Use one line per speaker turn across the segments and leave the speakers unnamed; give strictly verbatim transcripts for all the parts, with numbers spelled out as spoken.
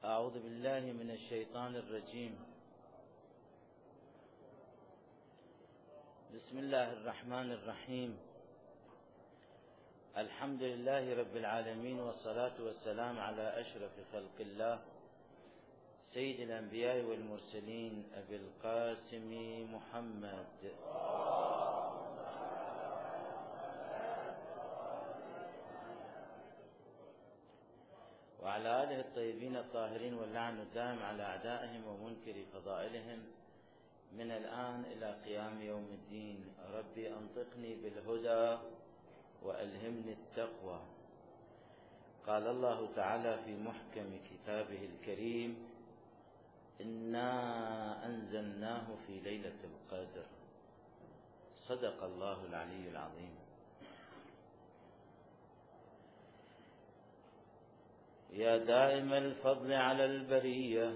أعوذ بالله من الشيطان الرجيم. بسم الله الرحمن الرحيم. الحمد لله رب العالمين، والصلاة والسلام على أشرف خلق الله سيد الأنبياء والمرسلين أبي القاسم محمد وعلى آله الطيبين الطاهرين، واللعن الدائم على أعدائهم ومنكر فضائلهم من الآن إلى قيام يوم الدين. ربي أنطقني بالهدى وألهمني التقوى. قال الله تعالى في محكم كتابه الكريم: إنا أنزلناه في ليلة القدر. صدق الله العلي العظيم. يا دائم الفضل على البرية،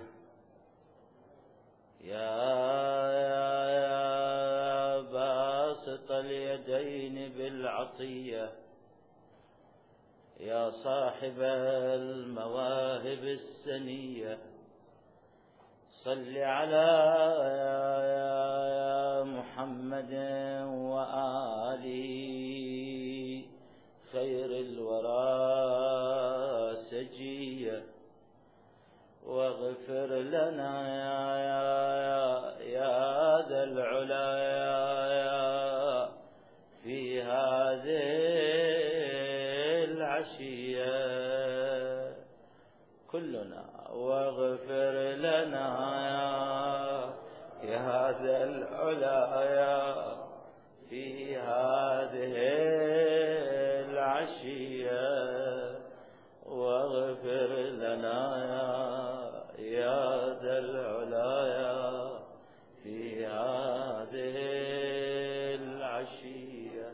يا, يا, يا باسط اليدين بالعطية، يا صاحب المواهب السنية، صل على يا, يا محمد وآله خير الورى سجية، واغفر لنا يا يا يا ذا العلا يا يا في هذه العشية كلنا، واغفر لنا يا يا ذا العلا يا في هذه العشية، واغفر لنا يا يا ذا العلا في هذه العشية.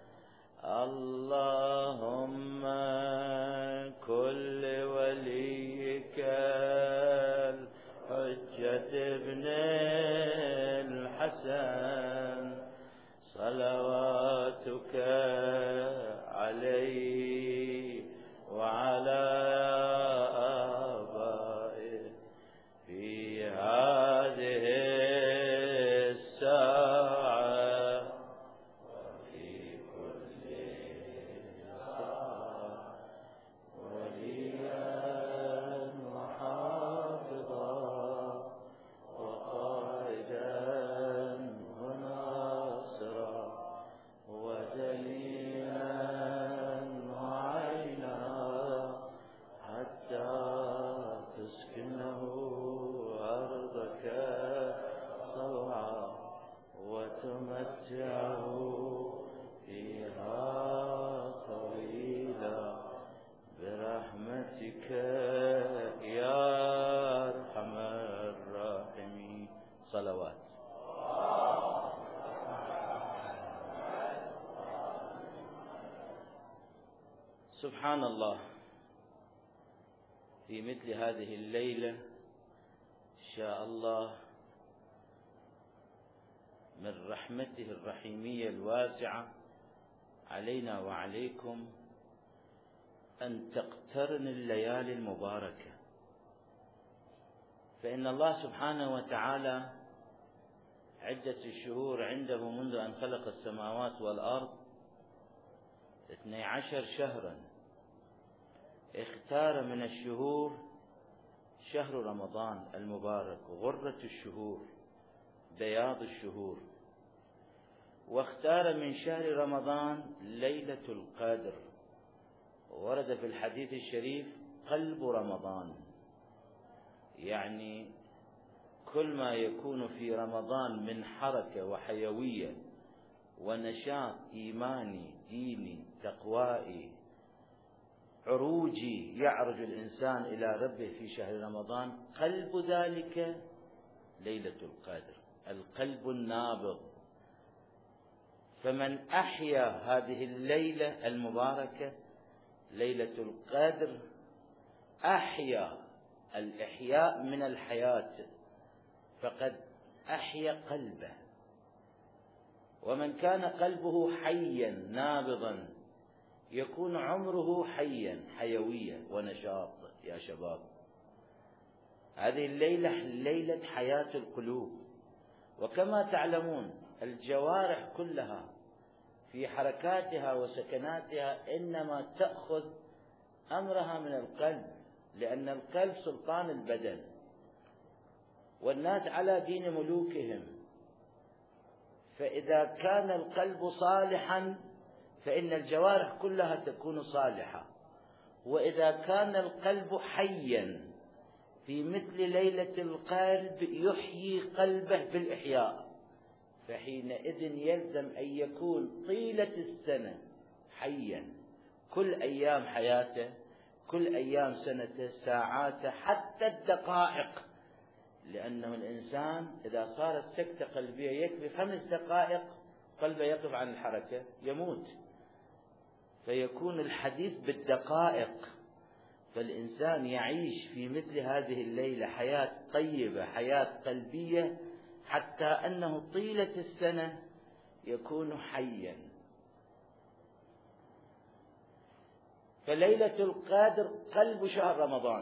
اللهم كل وليك الحجة ابن الحسن صلواتك عليه وعلى آبائه في هذه الساعة وفي كل ساعة، وليا وحافظا وقائدا وناصرا ودليلا وعينا حتى تسكنه أرضك طوعا وتمتعه فيها طويلا برحمتك يا أرحم الراحمين. صلوات. سبحان الله، في مثل هذه الليلة شاء الله من رحمته الرحيمية الواسعة علينا وعليكم أن تقترن الليالي المباركة، فإن الله سبحانه وتعالى عدة الشهور عنده منذ أن خلق السماوات والأرض اثني عشر شهرا، اختار من الشهور شهر رمضان المبارك غرة الشهور بياض الشهور، واختار من شهر رمضان ليلة القدر، ورد في الحديث الشريف قلب رمضان، يعني كل ما يكون في رمضان من حركة وحيوية ونشاط إيماني ديني تقوائي عروجي يعرج الإنسان إلى ربه في شهر رمضان، قلب ذلك ليلة القدر، القلب النابض. فمن أحيا هذه الليلة المباركة ليلة القدر أحيا الإحياء من الحياة، فقد أحيا قلبه. ومن كان قلبه حيا نابضا يكون عمره حيا حيوية ونشاط يا شباب. هذه الليلة ليلة حياة القلوب. وكما تعلمون الجوارح كلها في حركاتها وسكناتها إنما تأخذ أمرها من القلب، لأن القلب سلطان البدن، والناس على دين ملوكهم. فإذا كان القلب صالحا فإن الجوارح كلها تكون صالحة. وإذا كان القلب حيا في مثل ليلة القلب يحيي قلبه بالإحياء، فحينئذ يلزم أن يكون طيلة السنة حيا، كل أيام حياته، كل أيام سنته، ساعاته، حتى الدقائق. لأنه الإنسان إذا صارت سكتة قلبية يكفي خمس دقائق قلبه يقف عن الحركة يموت. فيكون الحديث بالدقائق. فالإنسان يعيش في مثل هذه الليلة حياة طيبة، حياة قلبية، حتى أنه طيلة السنة يكون حيا. فليلة القدر قلب شهر رمضان،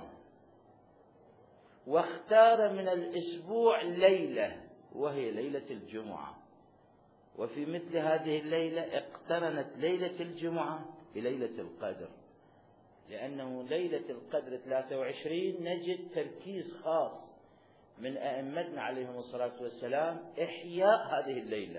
واختار من الأسبوع ليلة وهي ليلة الجمعة. وفي مثل هذه الليلة اقترنت ليلة الجمعة بليلة القدر، لأنه ليلة القدر ثلاثة وعشرين نجد تركيز خاص من أئمتنا عليهم الصلاة والسلام إحياء هذه الليلة.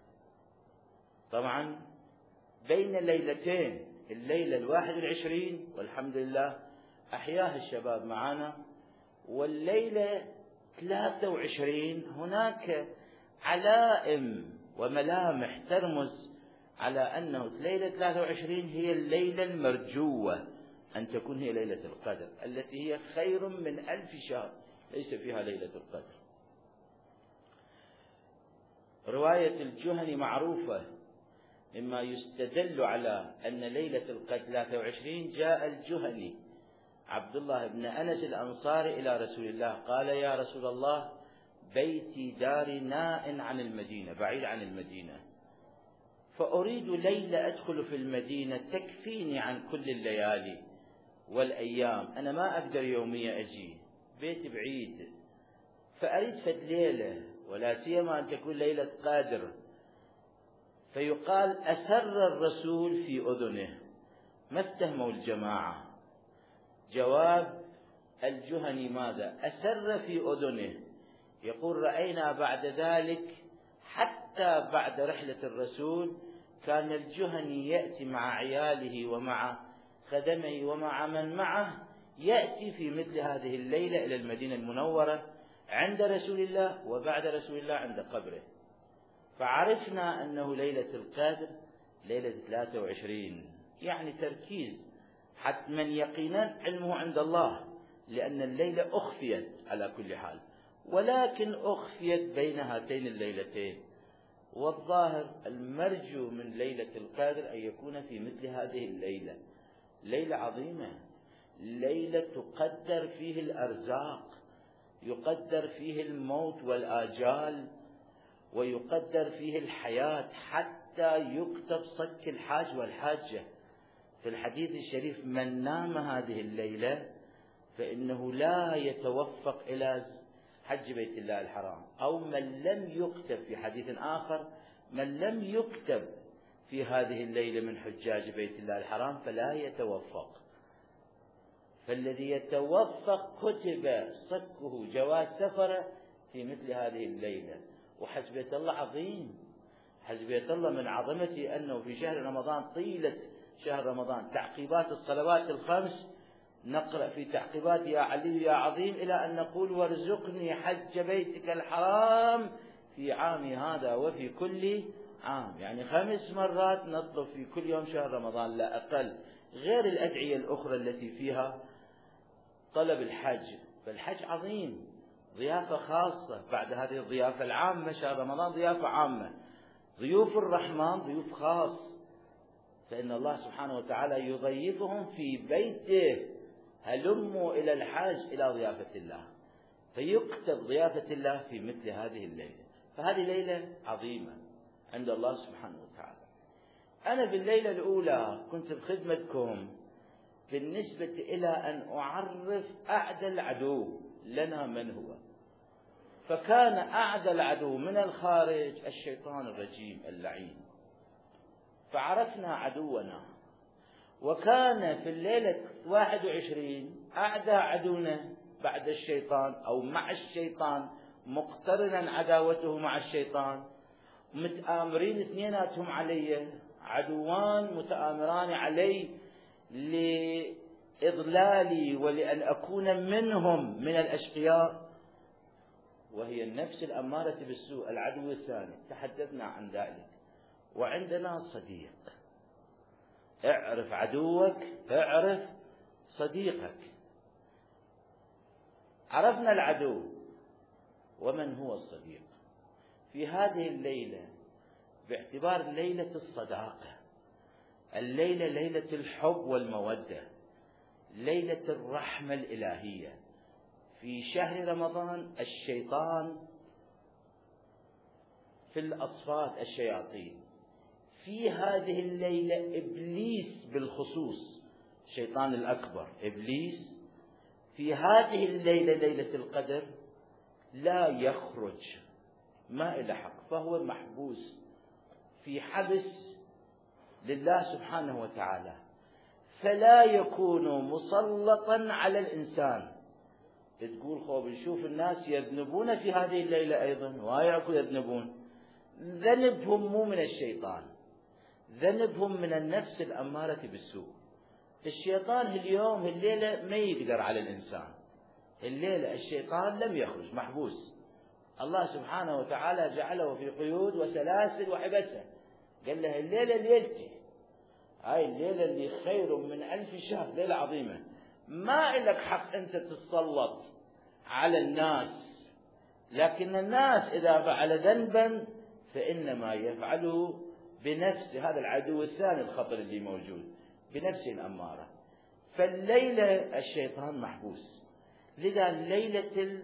طبعا بين الليلتين، الليلة الواحد والعشرين والحمد لله أحياها الشباب معنا، والليلة ثلاثة وعشرين هناك علائم وملامح ترمز على أنه ليلة ثلاثة وعشرين هي الليلة المرجوة أن تكون هي ليلة القدر، التي هي خير من ألف شهر ليس فيها ليلة القدر. رواية الجهني معروفة، مما يستدل على أن ليلة القدر ثلاثة وعشرين. جاء الجهني عبد الله بن أنس الأنصاري إلى رسول الله قال: يا رسول الله، بيتي داري ناء عن المدينة، بعيد عن المدينة، فأريد ليلة أدخل في المدينة تكفيني عن كل الليالي والأيام، أنا ما أقدر يومية أجي، بيتي بعيد، فأريد فد ليلة، ولا سيما أن تكون ليلة قادر. فيقال أسر الرسول في أذنه، ما اتهموا الجماعة. جواب الجهني ماذا؟ أسر في أذنه. يقول: رأينا بعد ذلك حتى بعد رحلة الرسول كان الجهني يأتي مع عياله ومع خدمه ومع من معه، يأتي في مثل هذه الليلة إلى المدينة المنورة عند رسول الله، وبعد رسول الله عند قبره. فعرفنا أنه ليلة القدر ليلة ثلاثة وعشرين، يعني تركيز حتما يقينا علمه عند الله، لأن الليلة أخفيت على كل حال، ولكن أخفيت بين هاتين الليلتين. والظاهر المرجو من ليلة القدر أن يكون في مثل هذه الليلة، ليلة عظيمة، ليلة تقدر فيه الأرزاق، يقدر فيه الموت والآجال، ويقدر فيه الحياة، حتى يكتب صك الحاج والحاجة. في الحديث الشريف: من نام هذه الليلة فإنه لا يتوفق إلى حج بيت الله الحرام، أو من لم يكتب في حديث آخر: من لم يكتب في هذه الليلة من حجاج بيت الله الحرام فلا يتوفق. فالذي يتوفق كتب صكه جواز سفره في مثل هذه الليلة. وحج بيت الله عظيم، حج بيت الله من عظمته أنه في شهر رمضان، طيلة شهر رمضان، تعقيبات الصلوات الخمس، نقرأ في تعقيبات يا علي يا عظيم إلى أن نقول: وارزقني حج بيتك الحرام في عامي هذا وفي كل عام. يعني خمس مرات نطلب في كل يوم شهر رمضان لا أقل، غير الأدعية الأخرى التي فيها طلب الحج. فالحج عظيم، ضيافة خاصة بعد هذه الضيافة العامة. شهر رمضان ضيافة عامة، ضيوف الرحمن ضيوف خاص، فإن الله سبحانه وتعالى يضيفهم في بيته. هلموا إلى الحاج إلى ضيافة الله، فيكتب ضيافة الله في مثل هذه الليلة. فهذه ليلة عظيمة عند الله سبحانه وتعالى. أنا في الليلة الأولى كنت بخدمتكم بالنسبة إلى أن أعرف أعدى العدو لنا من هو. فكان أعدى العدو من الخارج الشيطان الرجيم اللعين، فعرفنا عدونا. وكان في الليلة واحد وعشرين أعدى عدونا بعد الشيطان أو مع الشيطان، مقترنا عداوته مع الشيطان، متآمرين اثنيناتهم علي، عدوان متآمران علي لإضلالي ولأن أكون منهم من الأشقياء، وهي النفس الأمارة بالسوء العدو الثاني. تحدثنا عن ذلك. وعندنا صديق. اعرف عدوك، اعرف صديقك. عرفنا العدو، ومن هو الصديق؟ في هذه الليلة باعتبار ليلة الصداقة، الليلة ليلة الحب والمودة، ليلة الرحمة الإلهية، في شهر رمضان الشيطان في الأصفاد الشياطين، في هذه الليلة إبليس بالخصوص، الشيطان الأكبر إبليس في هذه الليلة ليلة القدر لا يخرج، ما إلى حق، فهو محبوس في حبس لله سبحانه وتعالى، فلا يكون مسلطا على الإنسان. تقول خوف نشوف الناس يذنبون في هذه الليلة أيضا، وياكو يذنبون. ذنبهم مو من الشيطان، ذنبهم من النفس الأمارة بالسوء. الشيطان اليوم الليلة ما يقدر على الإنسان، الليلة الشيطان لم يخرج، محبوس. الله سبحانه وتعالى جعله في قيود وسلاسل وحبسه، قال له الليلة ليلتي، هاي الليلة اللي خير من ألف شهر، ليلة عظيمة، ما لك حق أنت تتسلط على الناس. لكن الناس إذا فعل ذنبا فإنما يفعله بنفسه، هذا العدو الثاني الخطر اللي موجود، بنفسه الأمارة. فالليلة الشيطان محبوس، لذا ليلة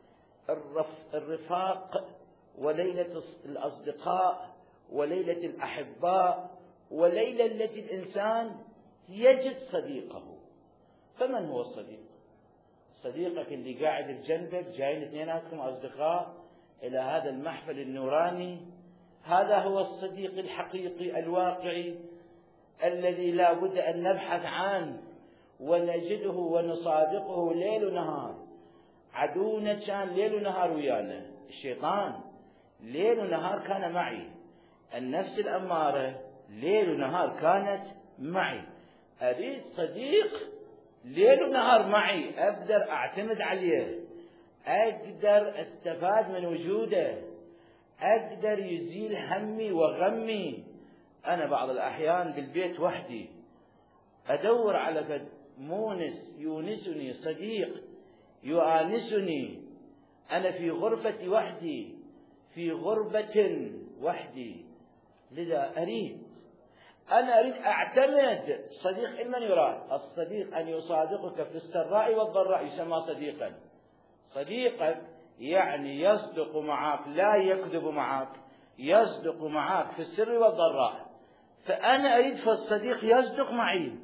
الرفاق وليلة الأصدقاء وليلة الأحباء وليلة التي الإنسان يجد صديقه. فمن هو الصديق؟ صديقك اللي قاعد بجنبك، جايين اثنيناتكم أصدقاء إلى هذا المحفل النوراني، هذا هو الصديق الحقيقي الواقعي الذي لا بد أن نبحث عنه ونجده ونصادقه ليل ونهار. عدونا كان ليل ونهار ويانا، الشيطان ليل ونهار كان معي، النفس الأمارة ليل ونهار كانت معي. أريد صديق ليل ونهار معي، أقدر أعتمد عليه، أقدر أستفاد من وجوده، أقدر يزيل همي وغمي. أنا بعض الأحيان بالبيت وحدي أدور على فد مونس يونسني، صديق يؤانسني. أنا في غرفتي وحدي، في غربة وحدي، لذا أريد أنا أريد أعتمد. صديق من يراد؟ الصديق أن يصادقك في السراء والضراء، يسمى صديقا. صديقك يعني يصدق معك، لا يكذب معك، يصدق معك في السر والضراء. فأنا أريد فالصديق يصدق معي،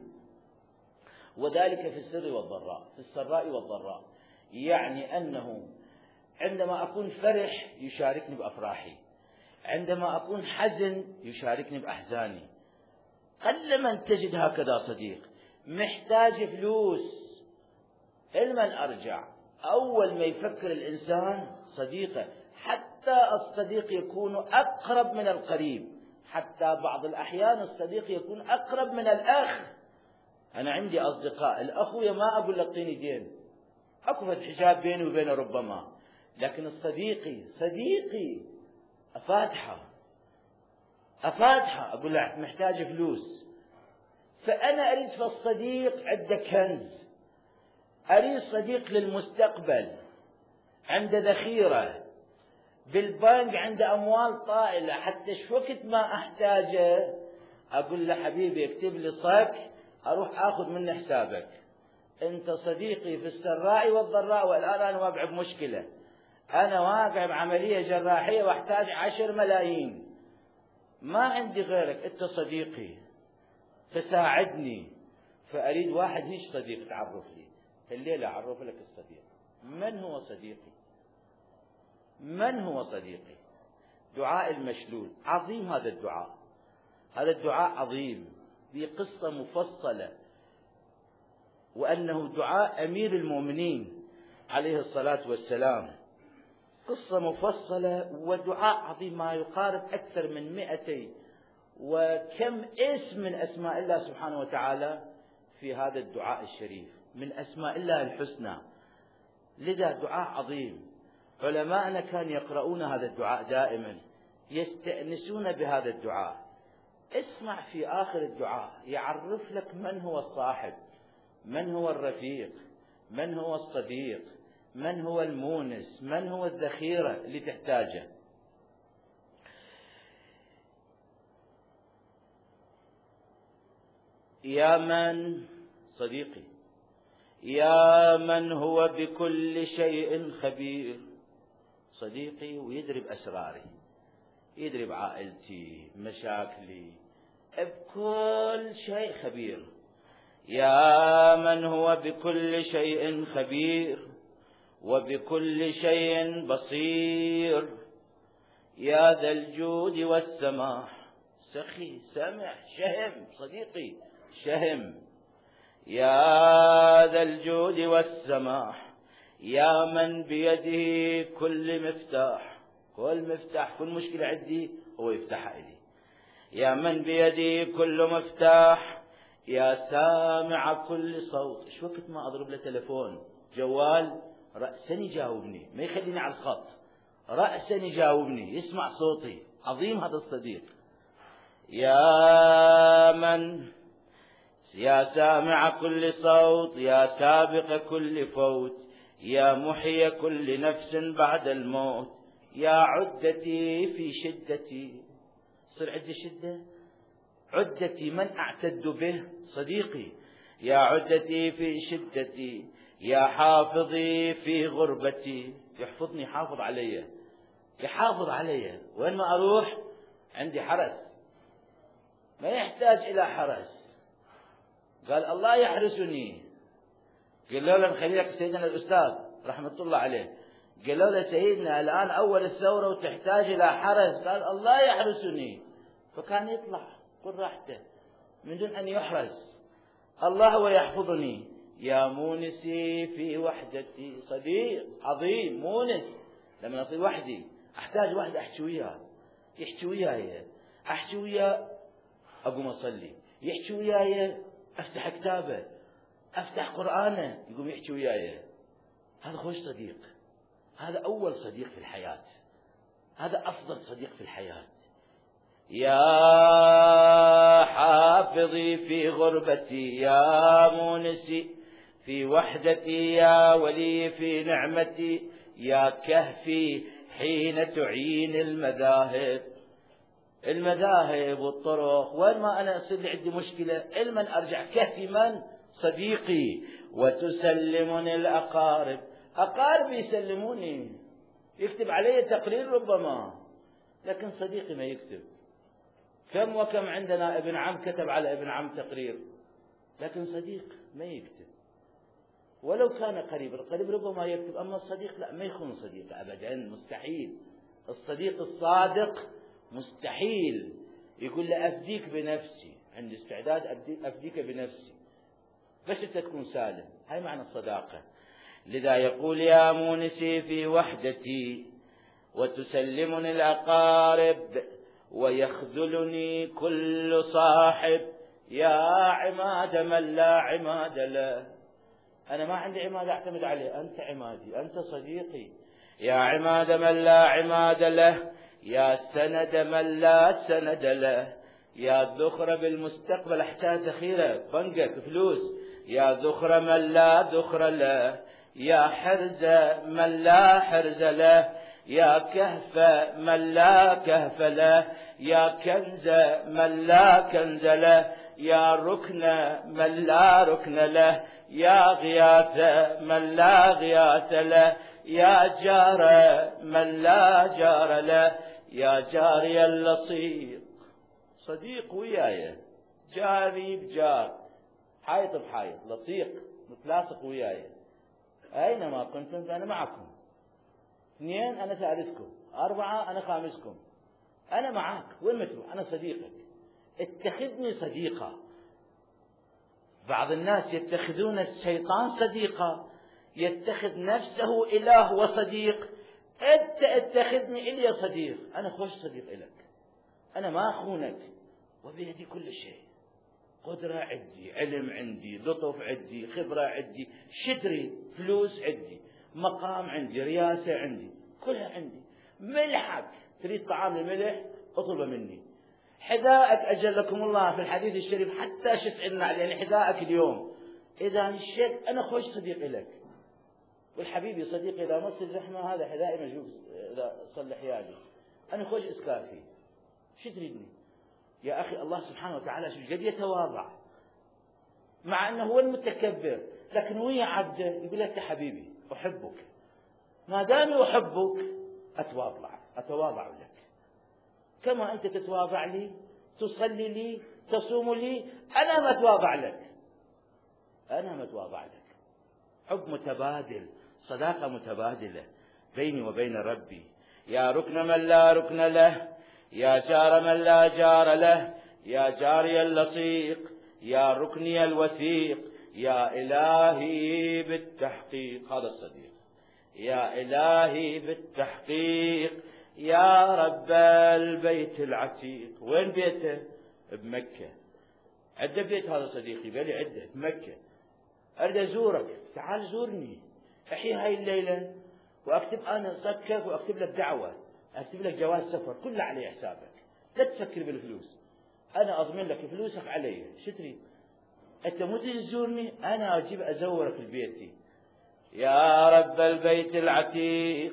وذلك في السر والضراء، في السراء والضراء. يعني أنه عندما أكون فرح يشاركني بأفراحي، عندما أكون حزن يشاركني بأحزاني. قل من تجد هكذا صديق. محتاج فلوس، لمن أرجع؟ أول ما يفكر الإنسان صديقه. حتى الصديق يكون أقرب من القريب، حتى بعض الأحيان الصديق يكون أقرب من الأخ. أنا عندي أصدقاء الأخويا ما أقول لك طيني دين، أكو حجاب بيني وبينه ربما، لكن الصديقي صديقي أفاتحه أفاتحه أقول له محتاج فلوس. فأنا أريد في الصديق عنده كنز، أريد صديق للمستقبل، عنده ذخيرة بالبنك، عنده أموال طائلة، حتى شوكت ما أحتاجه أقول له حبيبي اكتب لي صك أروح أخذ منه حسابك. أنت صديقي في السراء والضراء. والآن أنا واقع بمشكلة، أنا واقع بعملية جراحية واحتاج عشر ملايين، ما عندي غيرك، أنت صديقي فساعدني. فأريد واحد هيش صديق تعرف لي الليلة، أعرف لك الصديق. من هو صديقي؟ من هو صديقي؟ دعاء المشلول عظيم. هذا الدعاء هذا الدعاء عظيم، في قصة مفصلة، وأنه دعاء أمير المؤمنين عليه الصلاة والسلام، قصة مفصلة ودعاء عظيم، ما يقارب أكثر من مئتي وكم اسم من أسماء الله سبحانه وتعالى في هذا الدعاء الشريف، من أسماء الله الحسنى. لذا دعاء عظيم. علماءنا كانوا يقرؤون هذا الدعاء دائما، يستأنسون بهذا الدعاء. اسمع في آخر الدعاء يعرف لك من هو الصاحب، من هو الرفيق، من هو الصديق، من هو المونس، من هو الذخيرة اللي تحتاجه. يا من صديقي، يا من هو بكل شيء خبير. صديقي ويدري بأسراري، يدري بعائلتي، مشاكلي، بكل شيء خبير. يا من هو بكل شيء خبير وبكل شيء بصير. يا ذا الجود والسماح. سخي، سمح، شهم، صديقي شهم. يا ذا الجود والسماح، يا من بيده كل مفتاح. كل مفتاح، كل مشكلة عندي هو يفتحها إلي. يا من بيده كل مفتاح، يا سامع كل صوت. ايش وقت ما اضرب له تلفون جوال رأسا يجاوبني، ما يخليني على الخط، رأسا يجاوبني، يسمع صوتي. عظيم هذا الصديق. يا من يا سامع كل صوت، يا سابق كل فوت، يا محيي كل نفس بعد الموت. يا عدتي في شدتي. صر عندي شدة، عدتي من أعتد به؟ صديقي. يا عدتي في شدتي، يا حافظي في غربتي. يحفظني، حافظ علي، يحافظ علي وين ما أروح عندي حرس، ما يحتاج إلى حرس. قال الله يحرسني. قالوا له نخليك سيدنا الأستاذ رحمة الله عليه، قالوا له سيدنا الآن أول الثورة وتحتاج إلى حرس. قال الله يحرسني، فكان يطلع كل راحته من دون أن يحرس. الله هو يحفظني. يا مونسي في وحدتي. صديق عظيم، مونس. لما أصير وحدي أحتاج واحد أحكي وياه، يحكي وياي، أحكي وياه أقوم أصلي، يحكي وياي أفتح كتابه، أفتح قرآنه يقوم يحكي وياي. هذا خوش صديق، هذا أول صديق في الحياة، هذا أفضل صديق في الحياة. يا حافظي في غربتي، يا مونسي في وحدتي، يا ولي في نعمتي، يا كهفي حين تعين المذاهب. المذاهب والطرق، وين ما أنا أصير لي عندي مشكلة المن أرجع كهفي من؟ صديقي. وتسلمني الأقارب. أقاربي يسلموني، يكتب علي تقرير ربما، لكن صديقي ما يكتب. كم وكم عندنا ابن عم كتب على ابن عم تقرير، لكن صديق ما يكتب. ولو كان قريب، القريب ربما يكتب، أما الصديق لا، ما يكون صديق أبدا، مستحيل. الصديق الصادق مستحيل يقول له أفديك بنفسي، عندي استعداد أفديك بنفسي، بس أنت تكون سالم. هاي معنى الصداقة. لذا يقول يا مونسي في وحدتي وتسلمني الأقارب ويخذلني كل صاحب. يا عماد من لا عماد له. أنا ما عندي عماد أعتمد عليه، أنت عمادي، أنت صديقي. يا عماد من لا عماد له، يا سند من لا سند له، يا ذخر بالمستقبل أحتاج ذخيرة، بنقك فلوس. يا ذخر من لا ذخر له، يا حرز من لا حرز له، يا كهف من لا كهف له، يا كنز من لا كنز له، يا ركن من لا ركن له، يا غياث من لا غياث له، يا جار من لا جار له، يا جاري اللصيق. صديق وياي، جاري بجار، حايط بحايط، لصيق متلاصق وياي. أينما كنتم فأنا معكم. اثنين أنا ثالثكم. أربعة أنا خامسكم. أنا معك، وين ما تروح أنا صديقك، اتخذني صديقا. بعض الناس يتخذون الشيطان صديقا، يتخذ نفسه إله وصديق. أنت اتخذني إلي صديق، أنا خوش صديق إلك، أنا ما أخونك، وبيدي كل شيء. قدرة عندي، علم عندي، لطف عندي، خبرة عندي، شتري فلوس عندي، مقام عندي، رياسة عندي، كلها عندي. ملحك، تريد طعام الملح اطلبه مني. حذائك أجلكم الله في الحديث الشريف حتى شسعنا عليه، يعني حذائك اليوم. إذا الشيء أنا خوش صديق لك. والحبيبي صديقي إذا مصر زحمة هذا حذائي مجوب إذا صلح حيالي، أنا خوش إسكافي. شو تريدني يا أخي؟ الله سبحانه وتعالى شو قد يتواضع، مع أنه هو المتكبر، لكن ويا عبده يقول لك يا حبيبي أحبك، ما دامي أحبك أتواضع أتواضع لك، كما أنت تتواضع لي، تصلي لي، تصوم لي، أنا ما أتواضع لك، أنا ما أتواضع لك. حب متبادل، صداقة متبادلة بيني وبين ربي. يا ركن من لا ركن له، يا جار من لا جار له، يا جاري اللصيق، يا ركني الوثيق، يا إلهي بالتحقيق. هذا الصديق. يا إلهي بالتحقيق، يا رب البيت العتيق. وين بيته؟ بمكة. عدة بيت هذا صديقي، بلي عدة بمكة. أريد أزورك، تعال زورني، أحيي هاي الليلة، وأكتب أنا صكك، وأكتب لك دعوة، أكتب لك جواز سفر، كله على حسابك، لا تفكر بالفلوس، أنا أضمن لك فلوسك علي. شو تريد؟ أنت مو تجي تزورني، أنا أجيب أزورك في بيتي. يا رب البيت العتيق،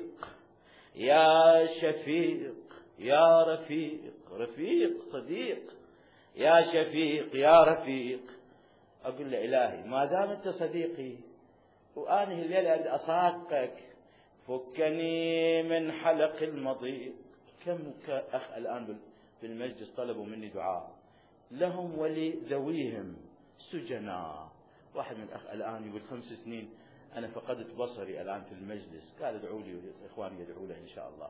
يا شفيق، يا رفيق، رفيق صديق، يا شفيق يا رفيق. أقول له إلهي ما دام أنت صديقي وأنا الليلة أريد أصادقك، فكني من حلق المضيق. كم أخ الآن في المجلس طلبوا مني دعاء لهم ولذويهم سجناء. واحد من الأخ الآن يقول خمس سنين أنا فقدت بصري الآن في المجلس، قال ادعوا لي وإخواني يدعوا له إن شاء الله.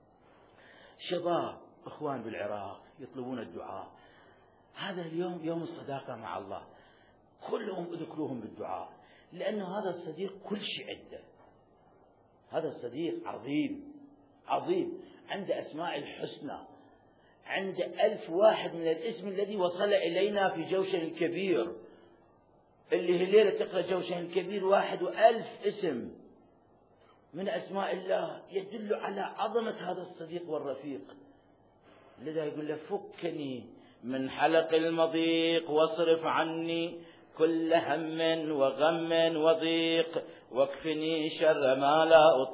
شباب إخوان بالعراق يطلبون الدعاء. هذا اليوم يوم الصداقة مع الله، كلهم اذكروهم بالدعاء، لأنه هذا الصديق كل شيء عنده. هذا الصديق عظيم عظيم، عنده أسماء الحسنى، عنده ألف واحد من الاسم الذي وصل إلينا في جوشن الكبير، اللي هي الليلة تقرأ جوشن الكبير واحد وألف اسم من أسماء الله يدل على عظمة هذا الصديق والرفيق. لذا يقول له فكني من حلق المضيق، واصرف عني كل هم وغم وضيق، واكفني شر ما لا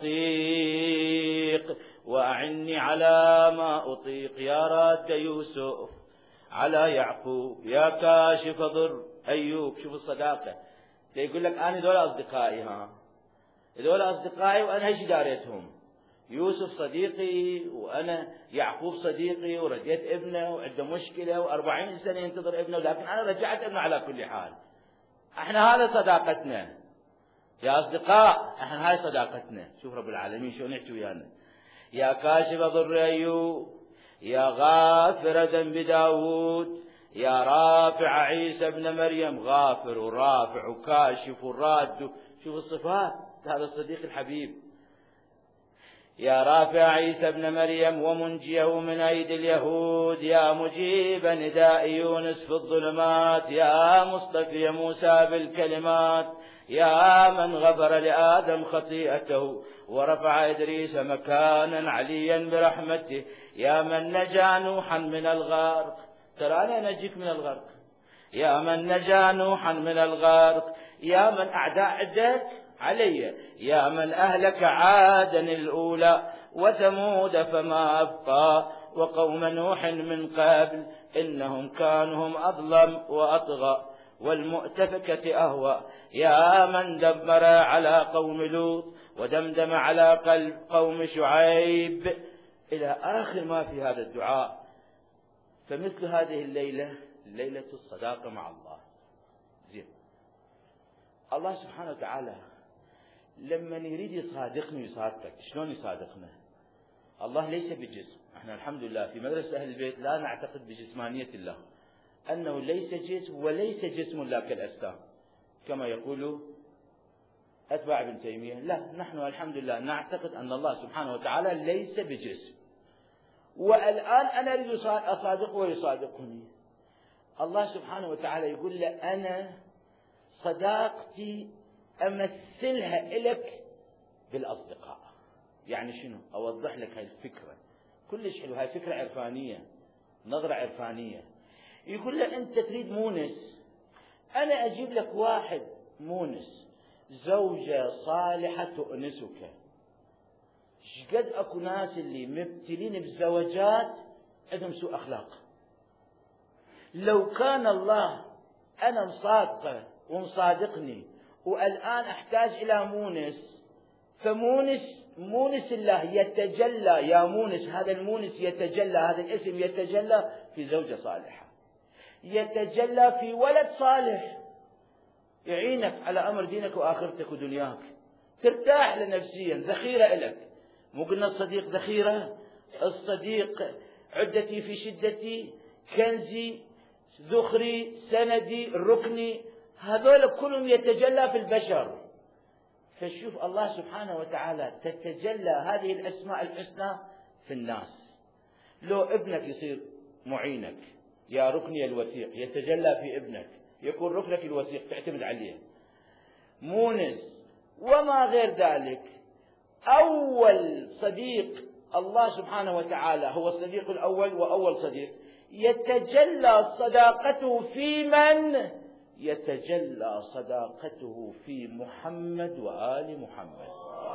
أطيق، وأعني على ما أطيق. يا راد يوسف على يعقوب، يا كاشف ضر أيوب. شوف الصداقة، يقول لك أنا دول أصدقائي، ها دول أصدقائي وأنا ايش داريتهم؟ يوسف صديقي، وأنا يعقوب صديقي، ورجيت ابنه وعنده مشكلة وأربعين سنة ينتظر ابنه، لكن أنا رجعت ابنه على كل حال. احنا هذا صداقتنا يا أصدقاء، احنا هاي صداقتنا. شوف رب العالمين شو نحكي ويانا. يا كاشف ضر أيوب، يا غافر ذنب داود، يا رافع عيسى ابن مريم. غافر ورافع وكاشف وراد. شوف الصفات هذا الصديق الحبيب. يا رافع عيسى ابن مريم ومنجيه من أيدي اليهود، يا مجيب نداء يونس في الظلمات، يا مصطفي موسى بالكلمات، يا من غفر لآدم خطيئته ورفع إدريس مكانا عليا برحمته، يا من نجا نوحا من الغرق. ترى أنا نجيك من الغرق. يا من نجا نوحا من الغرق، يا من أعداء عدك علي، يا من أهلك عادا الأولى وثمود فما أبقى، وقوم نوح من قبل إنهم كانوا هم أظلم وأطغى، والمؤتفكة أهوى، يا من دمر على قوم لوط ودمدم على قلب قوم شعيب، إلى آخر ما في هذا الدعاء. فمثل هذه الليلة ليلة الصداقة مع الله. زين، الله سبحانه وتعالى لما يريد يصادقني ويصادقك، شلون يصادقنا؟ الله ليس بجسم، احنا الحمد لله في مدرسة أهل البيت لا نعتقد بجسمانية الله، أنه ليس جسم وليس جسم لا كالأجسام كما يقول أتباع ابن تيمية. لا، نحن الحمد لله نعتقد أن الله سبحانه وتعالى ليس بجسم. والآن أنا أريد أصادقه ويصادقني. الله سبحانه وتعالى يقول له أنا صداقتي أمثلها لك بالأصدقاء. يعني شنو؟ أوضح لك هاي الفكرة كلش حلوة، هاي فكرة عرفانية، نظرة عرفانية. يقول له أنت تريد مونس، أنا أجيب لك واحد مونس، زوجة صالحة تؤنسك. شقد أكو ناس اللي مبتلين بالزواجات عندهم سوء أخلاق. لو كان الله أنا مصادقة ومصادقني والآن أحتاج إلى مونس، فمونس مونس الله يتجلى، يا مونس هذا المونس يتجلى، هذا الاسم يتجلى في زوجة صالحة، يتجلى في ولد صالح يعينك على أمر دينك وآخرتك ودنياك، ترتاح لنفسيا، ذخيرة لك. مو قلنا الصديق ذخيرة؟ الصديق عدتي في شدتي، كنزي، ذخري، سندي، ركني، هذول كلهم يتجلى في البشر. فشوف الله سبحانه وتعالى تتجلى هذه الأسماء الحسنى في الناس. لو ابنك يصير معينك، يا ركني الوثيق، يتجلى في ابنك، يكون ركنك الوثيق تعتمد عليه. مونس وما غير ذلك. أول صديق الله سبحانه وتعالى هو الصديق الأول وأول صديق، يتجلى صداقته في من؟ يتجلى صداقته في محمد وآل محمد.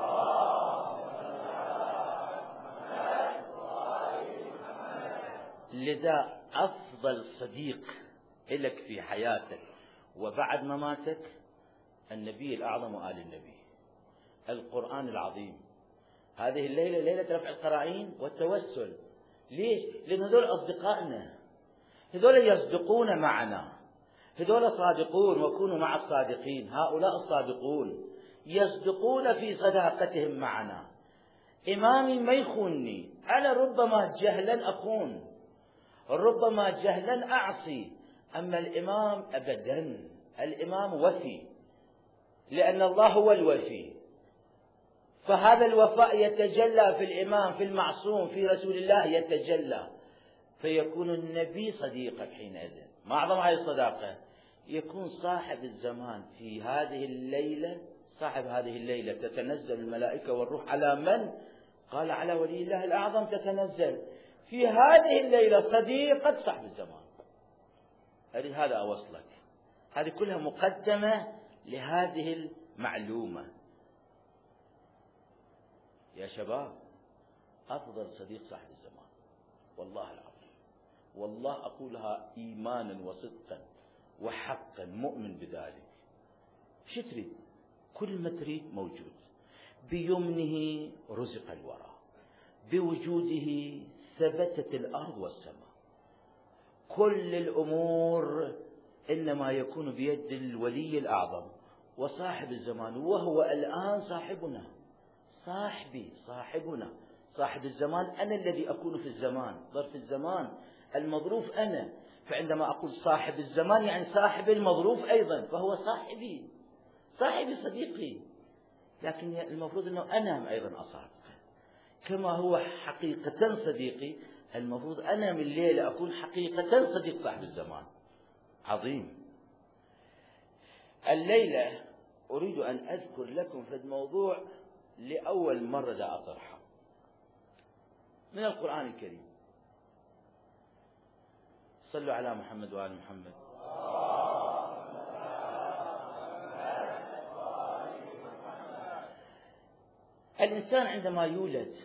لذا أفضل صديق لك في حياتك وبعد مماتك النبي الأعظم وآل النبي، القرآن العظيم. هذه الليلة ليلة رفع القرائن والتوسل. ليش؟ لأن هذول أصدقائنا، هذول يصدقون معنا، هذول صادقون، وكونوا مع الصادقين. هؤلاء الصادقون يصدقون في صداقتهم معنا. إمامي ما يخونني، أنا ربما جهلا أخون، ربما جهلا أعصي، أما الإمام أبدا، الإمام وفي، لأن الله هو الوفي. فهذا الوفاء يتجلى في الإمام، في المعصوم، في رسول الله يتجلى، فيكون النبي صديقك حينئذ. ما أعظم هذه الصداقة؟ يكون صاحب الزمان في هذه الليلة، صاحب هذه الليلة تتنزل الملائكة والروح على من؟ قال على ولي الله الأعظم تتنزل في هذه الليلة صديقة صاحب الزمان. هذا أوصلك، هذه كلها مقدمة لهذه المعلومة. يا شباب، أفضل صديق صاحب الزمان والله العظيم، والله أقولها إيمانا وصدقا وحقا، مؤمن بذلك. شو تريد؟ كل ما تريد موجود، بيمنه رزق الورى، بوجوده ثبتت الأرض والسماء. كل الأمور إنما يكون بيد الولي الأعظم وصاحب الزمان، وهو الآن صاحبنا، صاحبي، صاحبنا، صاحب الزمان. أنا الذي أكون في الزمان، ظرف الزمان المظروف أنا. فعندما أقول صاحب الزمان يعني صاحب المظروف أيضا، فهو صاحبي، صاحبي صديقي، لكن المفروض أنه أنا أيضا أصادقه كما هو حقيقة صديقي. المفروض أنا من الليلة أكون حقيقة صديق صاحب الزمان. عظيم. الليلة أريد أن أذكر لكم في الموضوع لأول مرة لا أطرحه من القرآن الكريم. صلوا على محمد وآل محمد. الإنسان عندما يولد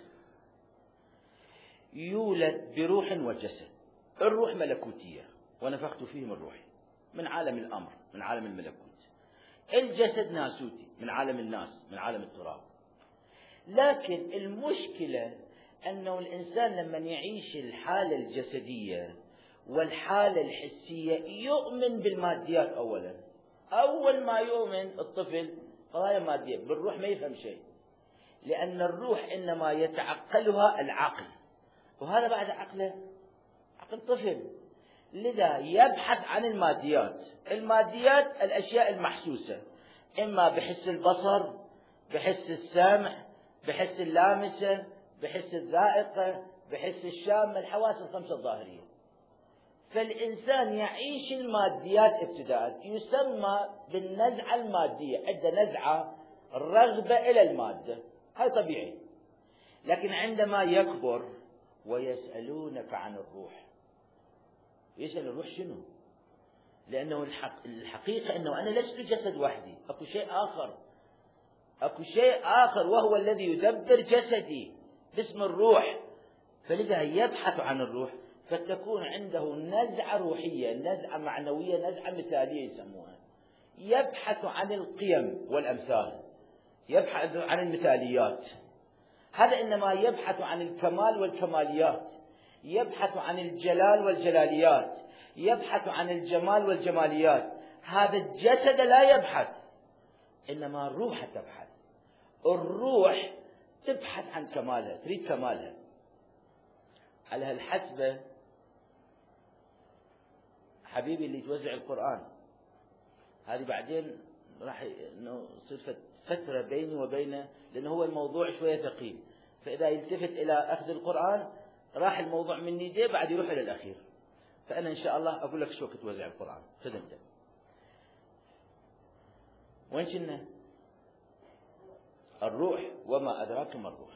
يولد بروح وجسد. الروح ملكوتية ونفخت فيه من روحي، من عالم الأمر، من عالم الملكوت. الجسد ناسوتي، من عالم الناس، من عالم التراب. لكن المشكلة أنه الإنسان لما يعيش الحالة الجسدية والحالة الحسية يؤمن بالماديات أولا. أول ما يؤمن الطفل قضايا مادية. بالروح ما يفهم شيء، لأن الروح إنما يتعقلها العقل، وهذا بعد عقله عقل طفل. لذا يبحث عن الماديات. الماديات الأشياء المحسوسة، إما بحس البصر، بحس السمع، بحس اللامسة، بحس الذائقة، بحس الشام، الحواس الخمسة الظاهرية. فالإنسان يعيش الماديات ابتداء، يسمى بالنزعة المادية، عنده نزعة رغبة إلى المادة، هذا طبيعي. لكن عندما يكبر ويسألونك عن الروح، يسأل الروح شنو؟ لأنه الحق الحقيقة أنه أنا لست جسد وحدي، أكو شيء آخر، أكو شيء آخر وهو الذي يدبر جسدي باسم الروح. فلذا يبحث عن الروح، فتكون عنده نزعة روحية، نزعة معنوية، نزعة مثالية يسموها. يبحث عن القيم والأمثال، يبحث عن المثاليات. هذا إنما يبحث عن الكمال والكماليات، يبحث عن الجلال والجلاليات، يبحث عن الجمال والجماليات. هذا الجسد لا يبحث، إنما الروح تبحث. الروح تبحث عن كمالها، تريد كمالها. على هالحسبة حبيبي اللي توزع القرآن، هذه بعدين راح يصير فترة بيني وبينه، لأنه هو الموضوع شوية ثقيل، فإذا يلتفت إلى أخذ القرآن راح الموضوع من يديه بعد يروح إلى الأخير. فأنا إن شاء الله أقول لك شو وقت توزع القرآن. خدمته وين كنا؟ الروح، وما أدراك ما الروح.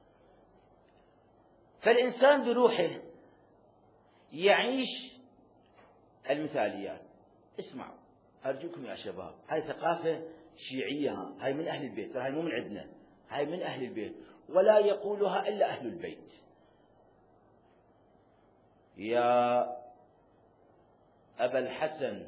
فالإنسان بروحه يعيش المثاليات. اسمعوا أرجوكم يا شباب، هاي ثقافة شيعية، هاي من أهل البيت، هاي مو من عندنا، هاي من أهل البيت، ولا يقولها إلا أهل البيت. يا أبا الحسن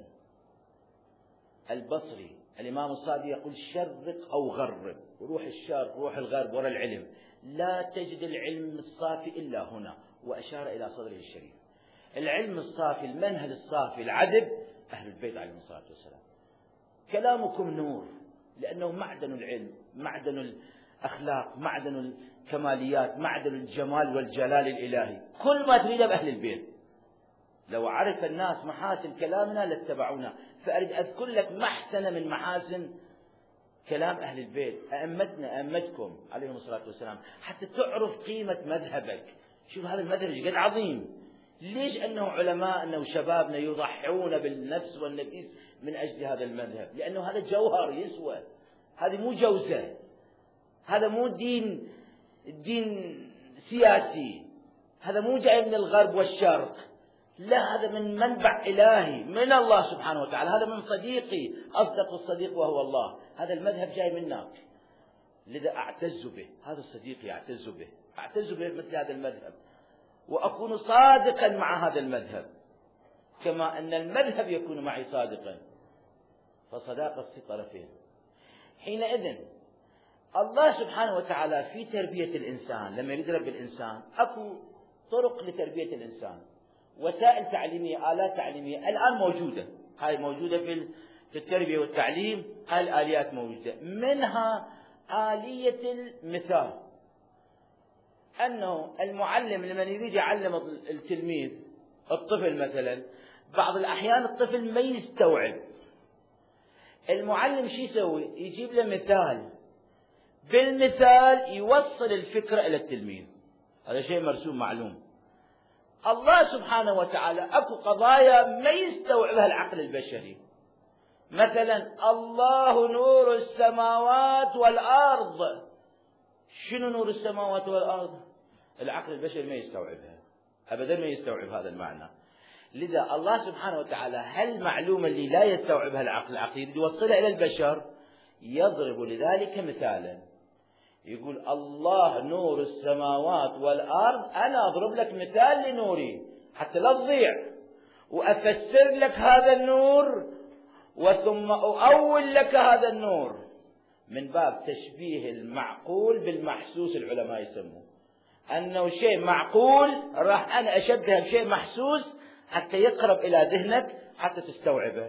البصري، الإمام الصادق يقول شرق أو غرب، روح الشرق روح الغرب وراء العلم، لا تجد العلم الصافي إلا هنا، وأشار إلى صدره الشريف. العلم الصافي، المنهل الصافي، العذب أهل البيت عليهم الصلاة والسلام. كلامكم نور، لأنه معدن العلم، معدن الأخلاق، معدن الكماليات، معدن الجمال والجلال الإلهي، كل ما تريده بأهل البيت. لو عرف الناس محاسن كلامنا لاتبعونا. فأريد أذكر لك محسنة من محاسن كلام أهل البيت، أئمتنا أئمتكم عليهم الصلاة والسلام، حتى تعرف قيمة مذهبك. شوف هذا المذهب قد عظيم، ليش أنه علماء أنه شبابنا يضحون بالنفس والنفيس من أجل هذا المذهب؟ لأنه هذا جوهر يسوى، هذه مو جوزة، هذا مو دين دين سياسي، هذا مو جاي من الغرب والشرق، لا، هذا من منبع إلهي من الله سبحانه وتعالى. هذا من صديقي، أصدق الصديق وهو الله. هذا المذهب جاي منك، لذا أعتز به. هذا الصديق يعتز به، أعتز به مثل هذا المذهب، وأكون صادقا مع هذا المذهب كما أن المذهب يكون معي صادقا. فصداقة في طرفين. حينئذ الله سبحانه وتعالى في تربية الإنسان، لما يدرب الإنسان أكو طرق لتربية الإنسان، وسائل تعليمية، آلات تعليمية الآن موجودة، هاي موجودة في التربية والتعليم، هاي الآليات موجودة. منها آلية المثال، أنه المعلم لمن يريد يعلم التلميذ، الطفل مثلا، بعض الأحيان الطفل ما يستوعب، المعلم شو يسوي؟ يجيب له مثال، بالمثال يوصل الفكرة إلى التلميذ. هذا شيء مرسوم معلوم. الله سبحانه وتعالى أكو قضايا ما يستوعبها العقل البشري، مثلا الله نور السماوات والأرض. شنو نور السماوات والأرض؟ العقل البشري ما يستوعبها أبدا، ما يستوعب هذا المعنى. لذا الله سبحانه وتعالى هالمعلومة اللي لا يستوعبها العقل العقيم يوصلها إلى البشر، يضرب لذلك مثالا، يقول الله نور السماوات والأرض، أنا أضرب لك مثال لنوري حتى لا تضيع، وأفسر لك هذا النور، وثم أؤول لك هذا النور، من باب تشبيه المعقول بالمحسوس. العلماء يسموه أنه شيء معقول راح أنا أشبهه بشيء محسوس حتى يقرب إلى ذهنك حتى تستوعبه.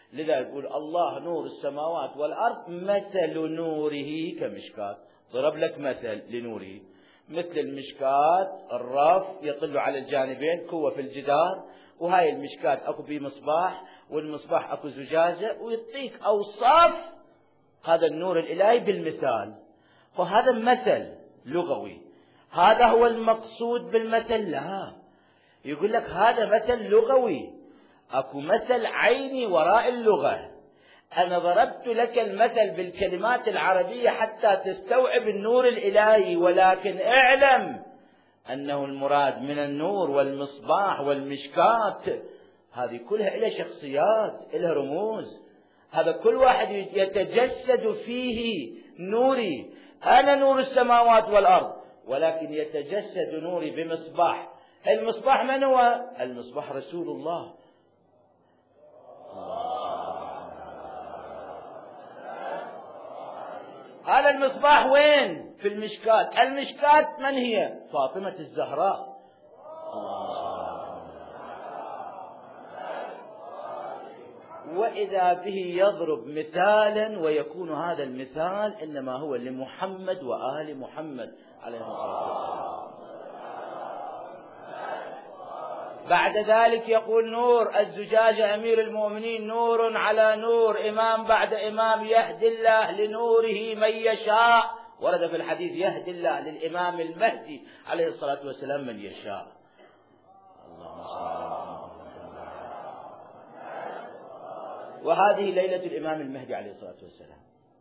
لذا يقول الله نور السماوات والأرض مثل نوره كمشكاة. ضرب لك مثل لنوره، مثل المشكاة الرف يطل على الجانبين قوة في الجدار، وهاي المشكاة أكو بيه مصباح، والمصباح أكو زجاجة، ويعطيك أوصاف هذا النور الإلهي بالمثال. وهذا مثل لغوي، هذا هو المقصود بالمثل؟ لا، يقول لك هذا مثل لغوي، أكو مثل عيني وراء اللغة. أنا ضربت لك المثل بالكلمات العربية حتى تستوعب النور الإلهي، ولكن اعلم أنه المراد من النور والمصباح والمشكاة هذه كلها إلى شخصيات، إلى رموز. هذا كل واحد يتجسد فيه نوري، أنا نور السماوات والأرض، ولكن يتجسد نوري بمصباح. المصباح من هو؟ المصباح رسول الله. هذا المصباح وين؟ في المشكاة. المشكاة من هي؟ فاطمة الزهراء. وإذا به يضرب مثالا، ويكون هذا المثال إنما هو لمحمد وآل محمد عليه الصلاة والسلام. بعد ذلك يقول نور الزجاجة أمير المؤمنين، نور على نور، إمام بعد إمام، يهدي الله لنوره من يشاء. ورد في الحديث يهدي الله للإمام المهدي عليه الصلاة والسلام من يشاء. اللهم صل على محمد. وهذه ليلة الإمام المهدي عليه الصلاة والسلام.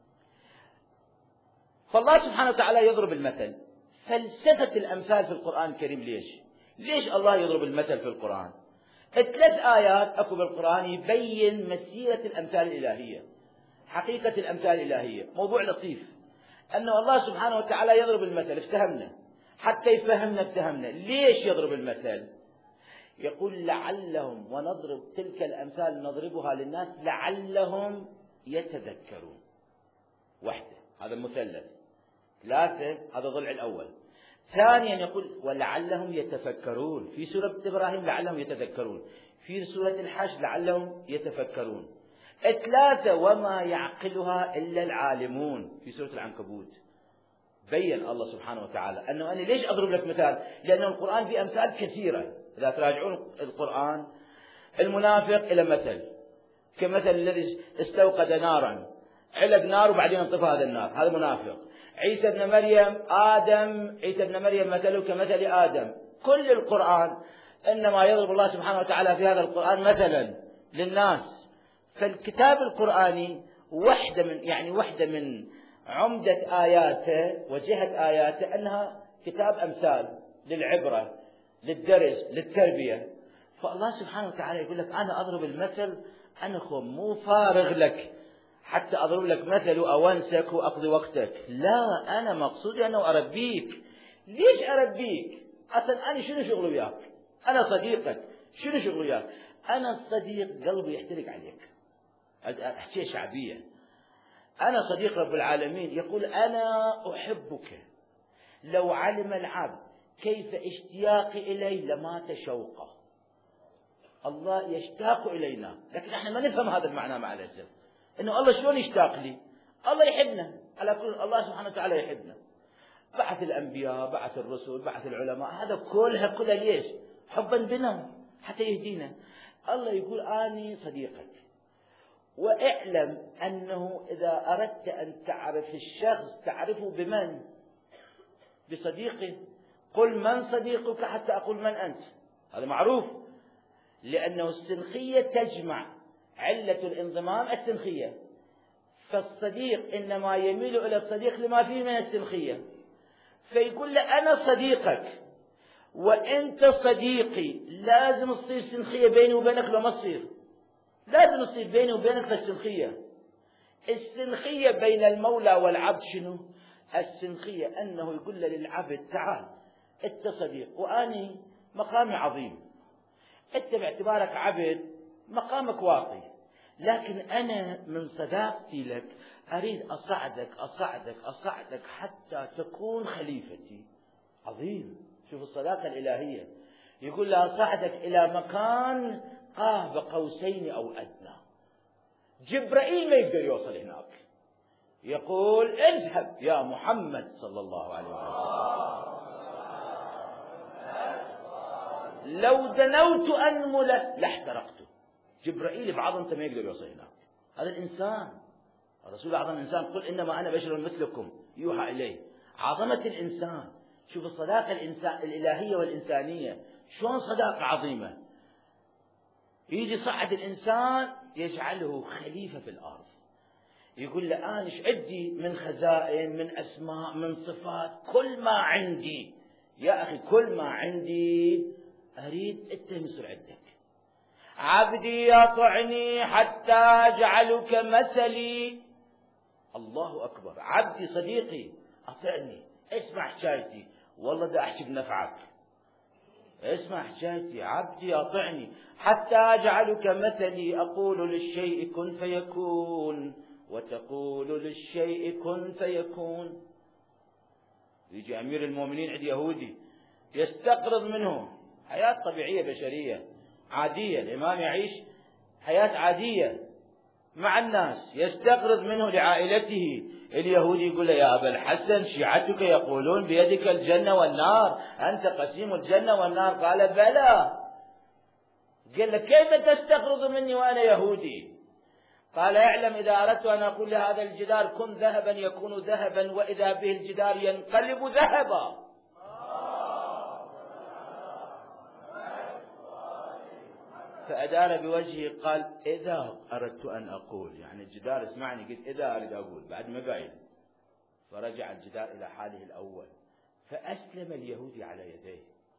فالله سبحانه وتعالى يضرب المثل. فلسفة الأمثال في القرآن الكريم ليش؟ ليش الله يضرب المثل في القرآن؟ ثلاث آيات أكو بالقرآن يبين مسيرة الأمثال الإلهية، حقيقة الأمثال الإلهية. موضوع لطيف أنه الله سبحانه وتعالى يضرب المثل، افتهمنا حتى يفهمنا افتهمنا. ليش يضرب المثل؟ يقول لعلهم، ونضرب تلك الأمثال نضربها للناس لعلهم يتذكرون. واحدة، هذا المثلث. ثلاثة، هذا الضلع الأول. ثانيا يقول ولعلهم يتفكرون، في سورة إبراهيم لعلهم يتذكرون، في سورة الحشر لعلهم يتفكرون. ثلاثة وما يعقلها إلا العالمون، في سورة العنكبوت. بين الله سبحانه وتعالى أنه أنا ليش أضرب لك مثال؟ لأن القرآن فيه أمثال كثيرة. إذا تراجعون القرآن، المنافق إلى مثل، كمثل الذي استوقد نارا، علب نار وبعدين انطفى هذا النار، هذا منافق. عيسى ابن مريم، آدم، عيسى ابن مريم مثله كمثل آدم. كل القرآن إنما يضرب الله سبحانه وتعالى في هذا القرآن مثلا للناس. فالكتاب القرآني وحدة من يعني وحدة من عمدة آياته وجهة آياته أنها كتاب أمثال للعبرة، للدرس، للتربية. فالله سبحانه وتعالى يقول لك أنا أضرب المثل، أنا خو مو فارغ لك حتى أضرب لك مثل وأونسك وأقضي وقتك. لا، أنا مقصودي أنه أربيك. ليش أربيك؟ أصلا أنا شنو شغل وياك؟ أنا صديقك، شنو شغل وياك؟ أنا الصديق قلبي يحترق عليك. أحكي شعبية. أنا صديق رب العالمين يقول أنا أحبك، لو علم العبد كيف اشتياقي إليه لمات شوقه. الله يشتاق إلينا، لكن احنا ما نفهم هذا المعنى مع الأسف، إنه الله شلون يشتاق لي؟ الله يحبنا، على كل الله سبحانه وتعالى يحبنا. بعث الأنبياء، بعث الرسل، بعث العلماء، هذا كلها كلها ليش؟ حبا بنا حتى يهدينا. الله يقول أني صديقك، واعلم أنه إذا أردت أن تعرف الشخص تعرفه بمن؟ بصديقه. قل من صديقك حتى أقول من أنت، هذا معروف، لأنه السنخية تجمع، علة الانضمام السنخية، فالصديق إنما يميل إلى الصديق لما فيه من السنخية. فيقول له أنا صديقك وأنت صديقي، لازم تصير سنخية بيني وبينك، لو ما تصير لازم تصير بيني وبينك السنخية. السنخية بين المولى والعبد شنو؟ السنخية أنه يقول للعبد تعال أنت صديق وأني مقامي عظيم، أنت باعتبارك عبد مقامك واطي، لكن أنا من صداقتي لك أريد أصعدك أصعدك أصعدك حتى تكون خليفتي. عظيم. شوف الصداقة الإلهية، يقول له أصعدك إلى مكان قاب قوسين أو أدنى. جبرائيل ما يقدر يوصل هناك، يقول اذهب يا محمد صلى الله عليه وسلم. لو دنوت أنملة لاحترقته. جبرائيل بعظمته ما يقدر يوصل هناك. هذا الإنسان، الرسول أعظم الإنسان، قل إنما أنا بشر مثلكم يوحى إليه. عظمة الإنسان، شوف الصداقة الإنسان الإلهية والإنسانية شلون صداقة عظيمة. يجي صعد الإنسان يجعله خليفة في الأرض، يقول له أنا إيش عندي من خزائن، من أسماء، من صفات، كل ما عندي يا أخي، كل ما عندي أريد أنت يصير عندك. عبدي يطعني حتى أجعلك مثلي. الله أكبر. عبدي صديقي أطعني، اسمع حكايتي، والله دا أحسب نفعك، اسمع حكايتي. عبدي أطعني حتى أجعلك مثلي، أقول للشيء كن فيكون وتقول للشيء كن فيكون. يجي أمير المؤمنين عند يهودي يستقرض منه، حياة طبيعية بشرية عادية، الإمام يعيش حياة عادية مع الناس، يستقرض منه لعائلته. اليهودي يقول له يا أبا الحسن شيعتك يقولون بيدك الجنة والنار، أنت قسيم الجنة والنار. قال بلى. قال له كيف تستقرض مني وأنا يهودي؟ قال اعلم إذا أردت أن أقول لهذا الجدار كن ذهبا يكون ذهبا، وإذا به الجدار ينقلب ذهبا. فأدار بوجهه قال إذا أردت أن أقول، يعني الجدار اسمعني، قلت إذا أريد أقول بعد ما قايل. فرجع الجدار إلى حاله الأول، فأسلم اليهودي على يديه.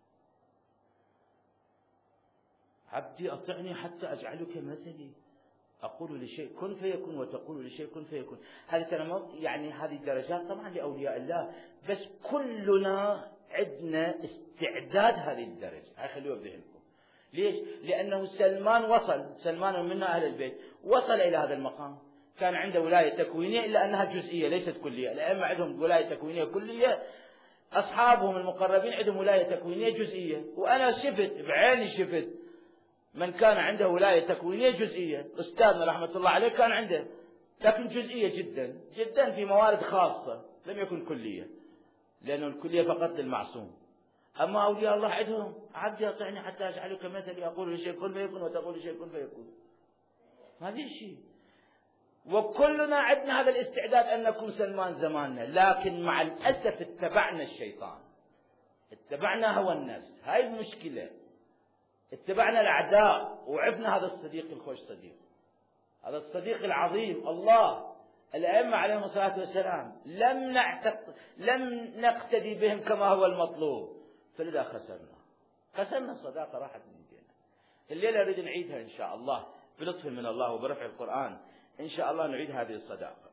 عبدي أطعني حتى أجعلك مثلي، أقول لشيء كن فيكون وتقول لشيء كن فيكون. هذه ترى يعني هذه درجات طبعا لأولياء الله، بس كلنا عندنا استعداد هذه الدرجة. هاي خلوها بذهنكم. ليش؟ لأنه سلمان وصل، سلمان منا أهل البيت وصل إلى هذا المقام، كان عنده ولاية تكوينية إلا أنها جزئية ليست كلية. الأئمة عندهم ولاية تكوينية كلية، أصحابهم المقربين عندهم ولاية تكوينية جزئية. وأنا شفت بعيني، شفت من كان عنده ولاية تكوينية جزئية. أستاذنا رحمة الله عليه كان عنده، لكن جزئية جدا جدا في موارد خاصة، لم يكن كلية، لأنه الكلية فقط للمعصوم. أما أولياء الله عندهم عبدي أطعني حتى أجعلك مثلي، أقول لشيء كن فيكون وتقول لشيء كن فيكون. ما في شيء. وكلنا عندنا هذا الاستعداد أن نكون سلمان زماننا، لكن مع الأسف اتبعنا الشيطان، اتبعنا هوى النفس. هاي المشكلة، اتبعنا الأعداء وعفنا هذا الصديق الخوش صديق، هذا الصديق العظيم الله. الأئمة عليهم الصلاة والسلام لم نعتق... لم نقتدي بهم كما هو المطلوب، فلذا خسرنا خسرنا الصداقة، راحت من ايدينا. الليلة نريد نعيدها إن شاء الله بلطف من الله وبرفع القرآن، إن شاء الله نعيد هذه الصداقة.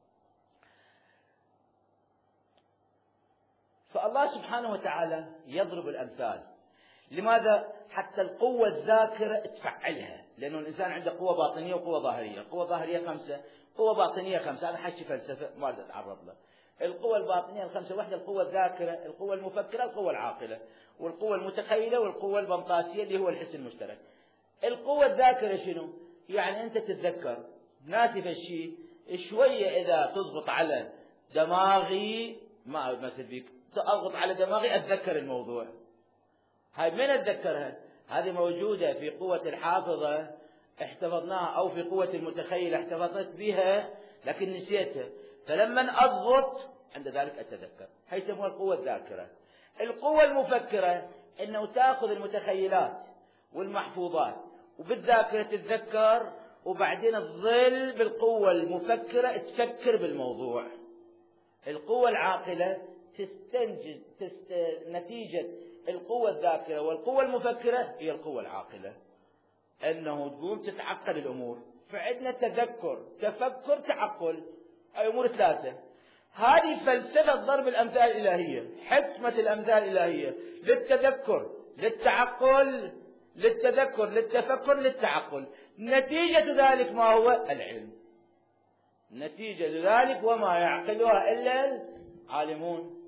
فالله سبحانه وتعالى يضرب الأمثال. لماذا؟ حتى القوة الذاكرة تفعلها، لأنه الإنسان عنده قوة باطنية وقوة ظاهرية. قوة ظاهرية خمسة، قوة باطنية خمسة، هذا حكي فلسفة ما أريد أتعرض له. القوة الباطنية الخمسة، واحدة القوة الذاكرة، القوة المفكرة، القوة العاقلة، والقوة المتخيلة، والقوة البنطاسية اللي هو الحس المشترك. القوة الذاكرة شنو؟ يعني أنت تتذكر ناسي الشيء شوية، إذا تضغط على دماغي ما مثل بيك، أضغط على دماغي أتذكر الموضوع. هاي من أتذكرها؟ هذه موجودة في قوة الحافظة احتفظناها، أو في قوة المتخيلة احتفظت بها لكن نسيتها، فلما أضغط عند ذلك أتذكر. هاي يسموها القوة الذاكرة. القوة المفكرة أنه تأخذ المتخيلات والمحفوظات وبالذاكرة تتذكر، وبعدين تظل بالقوة المفكرة تفكر بالموضوع. القوة العاقلة تستنتج تست... نتيجة القوة الذاكرة والقوة المفكرة هي القوة العاقلة، أنه تقوم تتعقل الأمور. فعندنا تذكر، تفكر، تعقل، أي أمور ثلاثة. هذه فلسفة ضرب الأمثال الإلهية، حكمة الأمثال الإلهية للتذكر، للتعقل، للتذكر، للتفكر، للتعقل. نتيجة ذلك ما هو؟ العلم. نتيجة ذلك وما يعقلها إلا العالمون،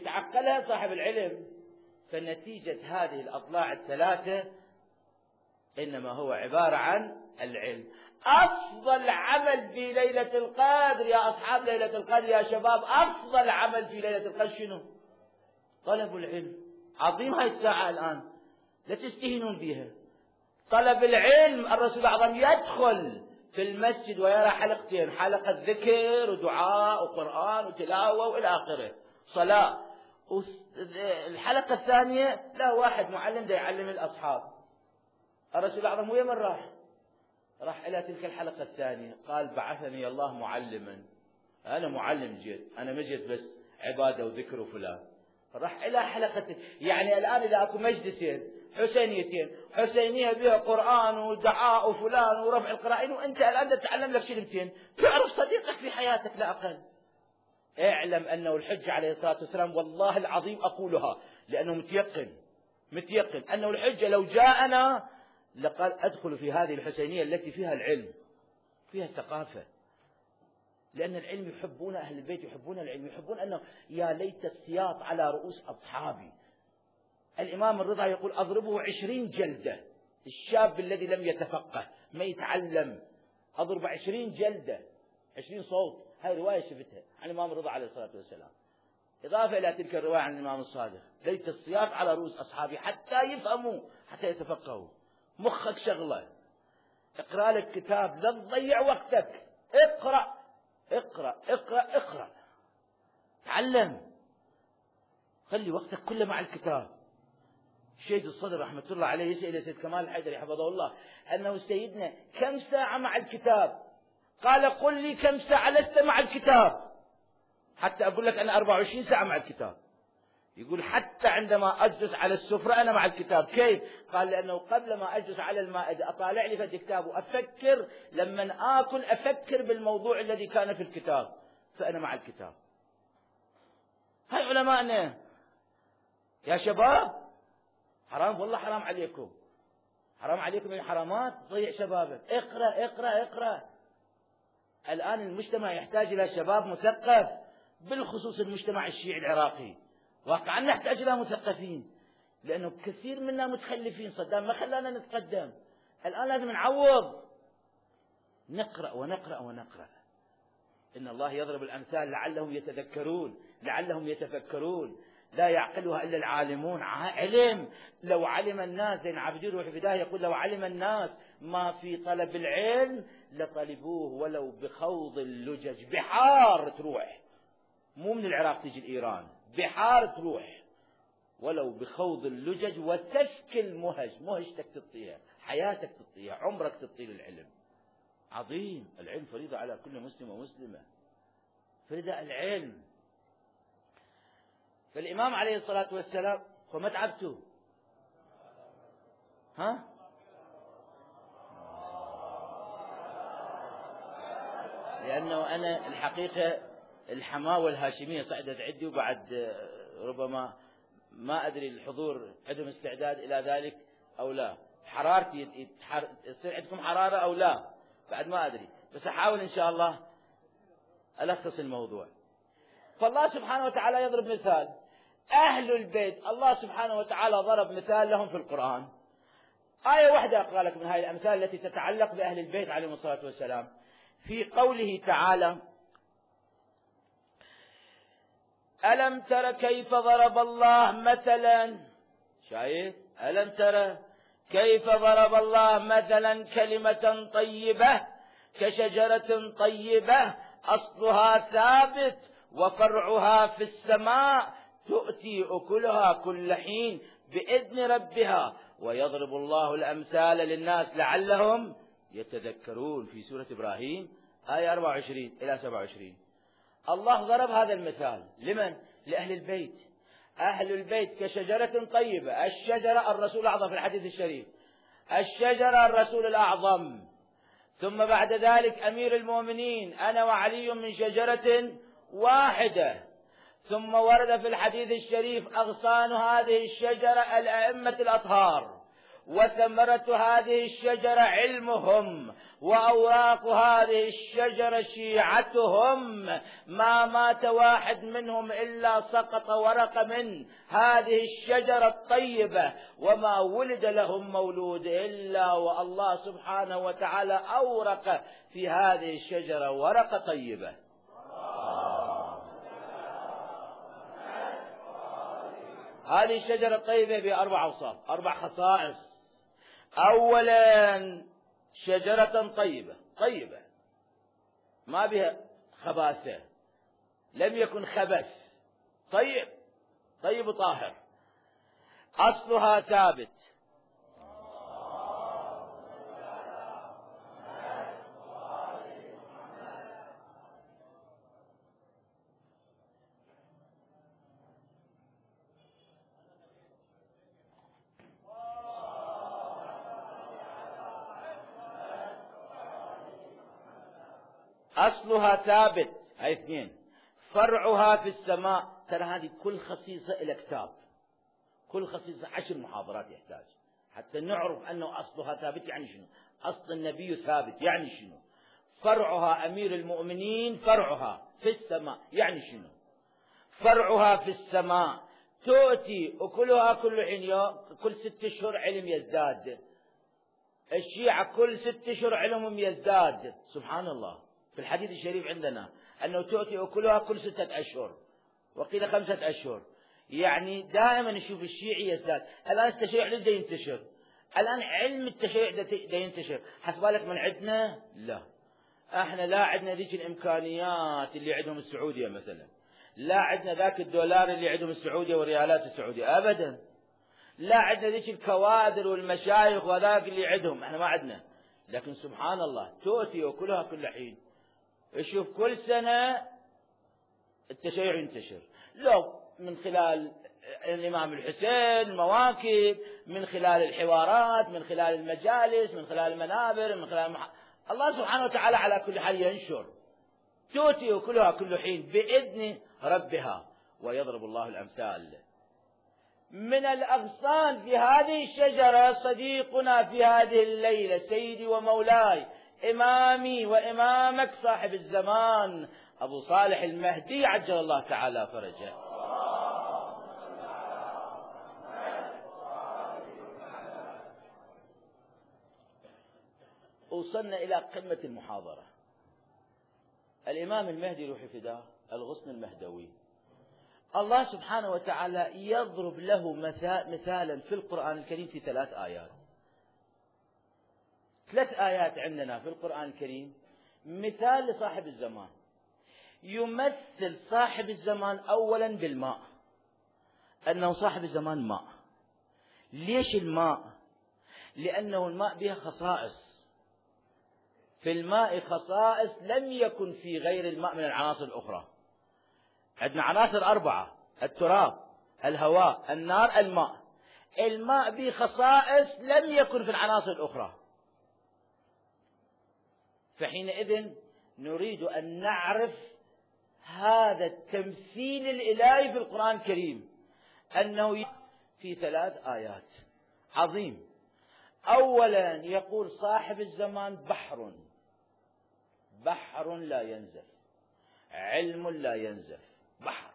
يتعقلها صاحب العلم. فنتيجة هذه الأضلاع الثلاثة إنما هو عبارة عن العلم. أفضل عمل في ليلة القدر يا أصحاب ليلة القدر يا شباب، أفضل عمل في ليلة القدر شنو؟ طلب العلم. عظيم هاي الساعة الآن، لا تستهينون بها. طلب العلم. الرسول الأعظم يدخل في المسجد ويرى حلقتين، حلقة ذكر ودعاء وقرآن وتلاوة وإلى آخره، صلاة. الحلقة الثانية لا واحد معلم دا يعلم الأصحاب. الرسول الأعظم وين من راح؟ راح إلى تلك الحلقة الثانية، قال بعثني الله معلما، أنا معلم جيت، أنا ما جيت بس عبادة وذكر وفلان. راح إلى حلقة، يعني الآن إذا أكو مجلسين حسينيتين، حسينية بها قرآن ودعاء وفلان ورفع القرائن، وأنت الآن تتعلم لك كلمتين، تعرف صديقك في حياتك لا أقل. اعلم أنه الحج عليه الصلاة والسلام، والله العظيم أقولها لأنه متيقن متيقن أنه الحجة لو جاءنا لقال أدخل في هذه الحسينية التي فيها العلم، فيها الثقافة، لأن العلم يحبون، أهل البيت يحبون العلم، يحبون أنه يا ليت السياط على رؤوس أصحابي. الإمام الرضا يقول أضربه عشرين جلدة، الشاب الذي لم يتفقه ما يتعلم أضرب عشرين جلدة، عشرين صوت. هاي رواية شفتها عن الإمام الرضا عليه الصلاة والسلام، إضافة إلى تلك الرواية عن الإمام الصادق، ليت السياط على رؤوس أصحابي حتى يفهموا، حتى يتفقهوا. مخك شغلة، اقرأ لك كتاب، لا تضيع وقتك، اقرأ اقرأ اقرأ اقرأ تعلم، خلي وقتك كله مع الكتاب. شيخ الصدر رحمة الله عليه يسأل سيد كمال الحيدري حفظه الله أنه سيدنا كم ساعة مع الكتاب؟ قال قل لي كم ساعة لست مع الكتاب حتى أقول لك أنا أربعة وعشرين ساعة مع الكتاب. يقول حتى عندما أجلس على السفرة أنا مع الكتاب. كيف؟ قال لأنه قبل ما أجلس على المائدة أطالع لي في الكتاب وأفكر، لما آكل أفكر بالموضوع الذي كان في الكتاب، فأنا مع الكتاب. هاي علماءنا يا شباب، حرام والله حرام عليكم، حرام عليكم من حرامات تضيع شبابك. اقرأ اقرأ اقرأ. الآن المجتمع يحتاج إلى شباب مثقف، بالخصوص المجتمع الشيعي العراقي، واقعا نحتاج إلى مثقفين، لأنه كثير منا متخلفين. صدام ما خلانا نتقدم، الآن لازم نعوض. نقرأ ونقرأ ونقرأ. إن الله يضرب الأمثال لعلهم يتذكرون، لعلهم يتفكرون، لا يعقلها إلا العالمون. علم، لو علم الناس، زين عابدين روح البداية يقول لو علم الناس ما في طلب العلم لطلبوه ولو بخوض اللجج. بحار تروح، مو من العراق تجي لإيران، بحار تروح ولو بخوض اللجج وسفك المهج. مهجتك تطيها، حياتك تطيها، عمرك تطيل العلم. عظيم العلم، فريضة على كل مسلم ومسلمة، فريضة العلم. فالإمام عليه الصلاة والسلام فما تعبتوا ها؟ لأنه أنا الحقيقة الحماوة الهاشمية صعدت عندي، وبعد ربما ما أدري الحضور عندهم استعداد إلى ذلك أو لا، حرارتي يصير عندكم حرارة أو لا بعد ما أدري، بس أحاول إن شاء الله ألخص الموضوع. فالله سبحانه وتعالى يضرب مثال أهل البيت، الله سبحانه وتعالى ضرب مثال لهم في القرآن. آية واحدة أقرأ لك من هذه الأمثال التي تتعلق بأهل البيت عليهم الصلاة والسلام. في قوله تعالى ألم تر كيف ضرب الله مثلا، شايف؟ ألم تر كيف ضرب الله مثلا كلمة طيبة كشجرة طيبة أصلها ثابت وفرعها في السماء تؤتي أكلها كل حين بإذن ربها ويضرب الله الأمثال للناس لعلهم يتذكرون. في سورة إبراهيم آية أربعة وعشرين إلى سبعة وعشرين الله ضرب هذا المثال لمن؟ لأهل البيت. أهل البيت كشجرة طيبة، الشجرة الرسول الأعظم في الحديث الشريف، الشجرة الرسول الأعظم، ثم بعد ذلك أمير المؤمنين أنا وعلي من شجرة واحدة، ثم ورد في الحديث الشريف أغصان هذه الشجرة الأئمة الأطهار، وثمرة هذه الشجرة علمهم، وأوراق هذه الشجرة شيعتهم، ما مات واحد منهم إلا سقط ورقة من هذه الشجرة الطيبة، وما ولد لهم مولود إلا والله سبحانه وتعالى أورق في هذه الشجرة ورقة طيبة. هذه الشجرة الطيبة بأربع أوصاف، أربع خصائص. أولا شجرة طيبة، طيبة ما بها خباثة، لم يكن خبث، طيب طيب طاهر. أصلها ثابت، أصلها ثابت، هاي اثنين. فرعها في السماء، ترى هذه كل خصيصة إلى كتاب، كل خصيصة عشر محاضرات يحتاج حتى نعرف أنه أصلها ثابت يعني شنو، أصل النبي ثابت يعني شنو، فرعها أمير المؤمنين فرعها في السماء يعني شنو، فرعها في السماء تؤتي أكلها كل حين، كل ست أشهر علم يزداد، الشيعة كل ست أشهر علمهم يزداد، سبحان الله. في الحديث الشريف عندنا أنه تؤتي أكلها كل ستة أشهر وقيل خمسة أشهر، يعني دائما نشوف الشيعي يزداد. الآن التشيع لسه ينتشر، الآن علم التشيع ده ينتشر، حسبالك من عندنا؟ لا، احنا لا عندنا ذيك الإمكانيات اللي عندهم السعودية مثلا، لا عندنا ذاك الدولار اللي عندهم السعودية والريالات السعودية أبدا، لا عندنا ذيك الكوادر والمشايخ وذاك اللي عندهم، احنا ما عندنا. لكن سبحان الله تؤتي وكلها كل حين. شوف كل سنة التشيع ينتشر، لو من خلال الإمام الحسين مواكب، من خلال الحوارات، من خلال المجالس، من خلال المنابر، من خلال المح... الله سبحانه وتعالى على كل حال ينشر. تؤتي وكلها كل حين بإذن ربها، ويضرب الله الأمثال. من الأغصان في هذه الشجرة صديقنا في هذه الليلة، سيدي ومولاي، إمامي وإمامك صاحب الزمان، أبو صالح المهدي عجل الله تعالى فرجه. وصلنا إلى قمة المحاضرة. الإمام المهدي روح فداه، الغصن المهدوي، الله سبحانه وتعالى يضرب له مثالا في القرآن الكريم في ثلاث آيات. ثلاث آيات عندنا في القرآن الكريم مثال لصاحب الزمان. يمثل صاحب الزمان أولا بالماء، أنه صاحب الزمان ماء. ليش الماء؟ لأنه الماء بها خصائص، في الماء خصائص لم يكن في غير الماء من العناصر الأخرى. عندنا عناصر أربعة: التراب، الهواء، النار، الماء. الماء به خصائص لم يكن في العناصر الأخرى. فحينئذ نريد أن نعرف هذا التمثيل الإلهي في القرآن الكريم، أنه في ثلاث آيات عظيم. أولا يقول صاحب الزمان بحر، بحر لا ينزف، علم لا ينزف، بحر.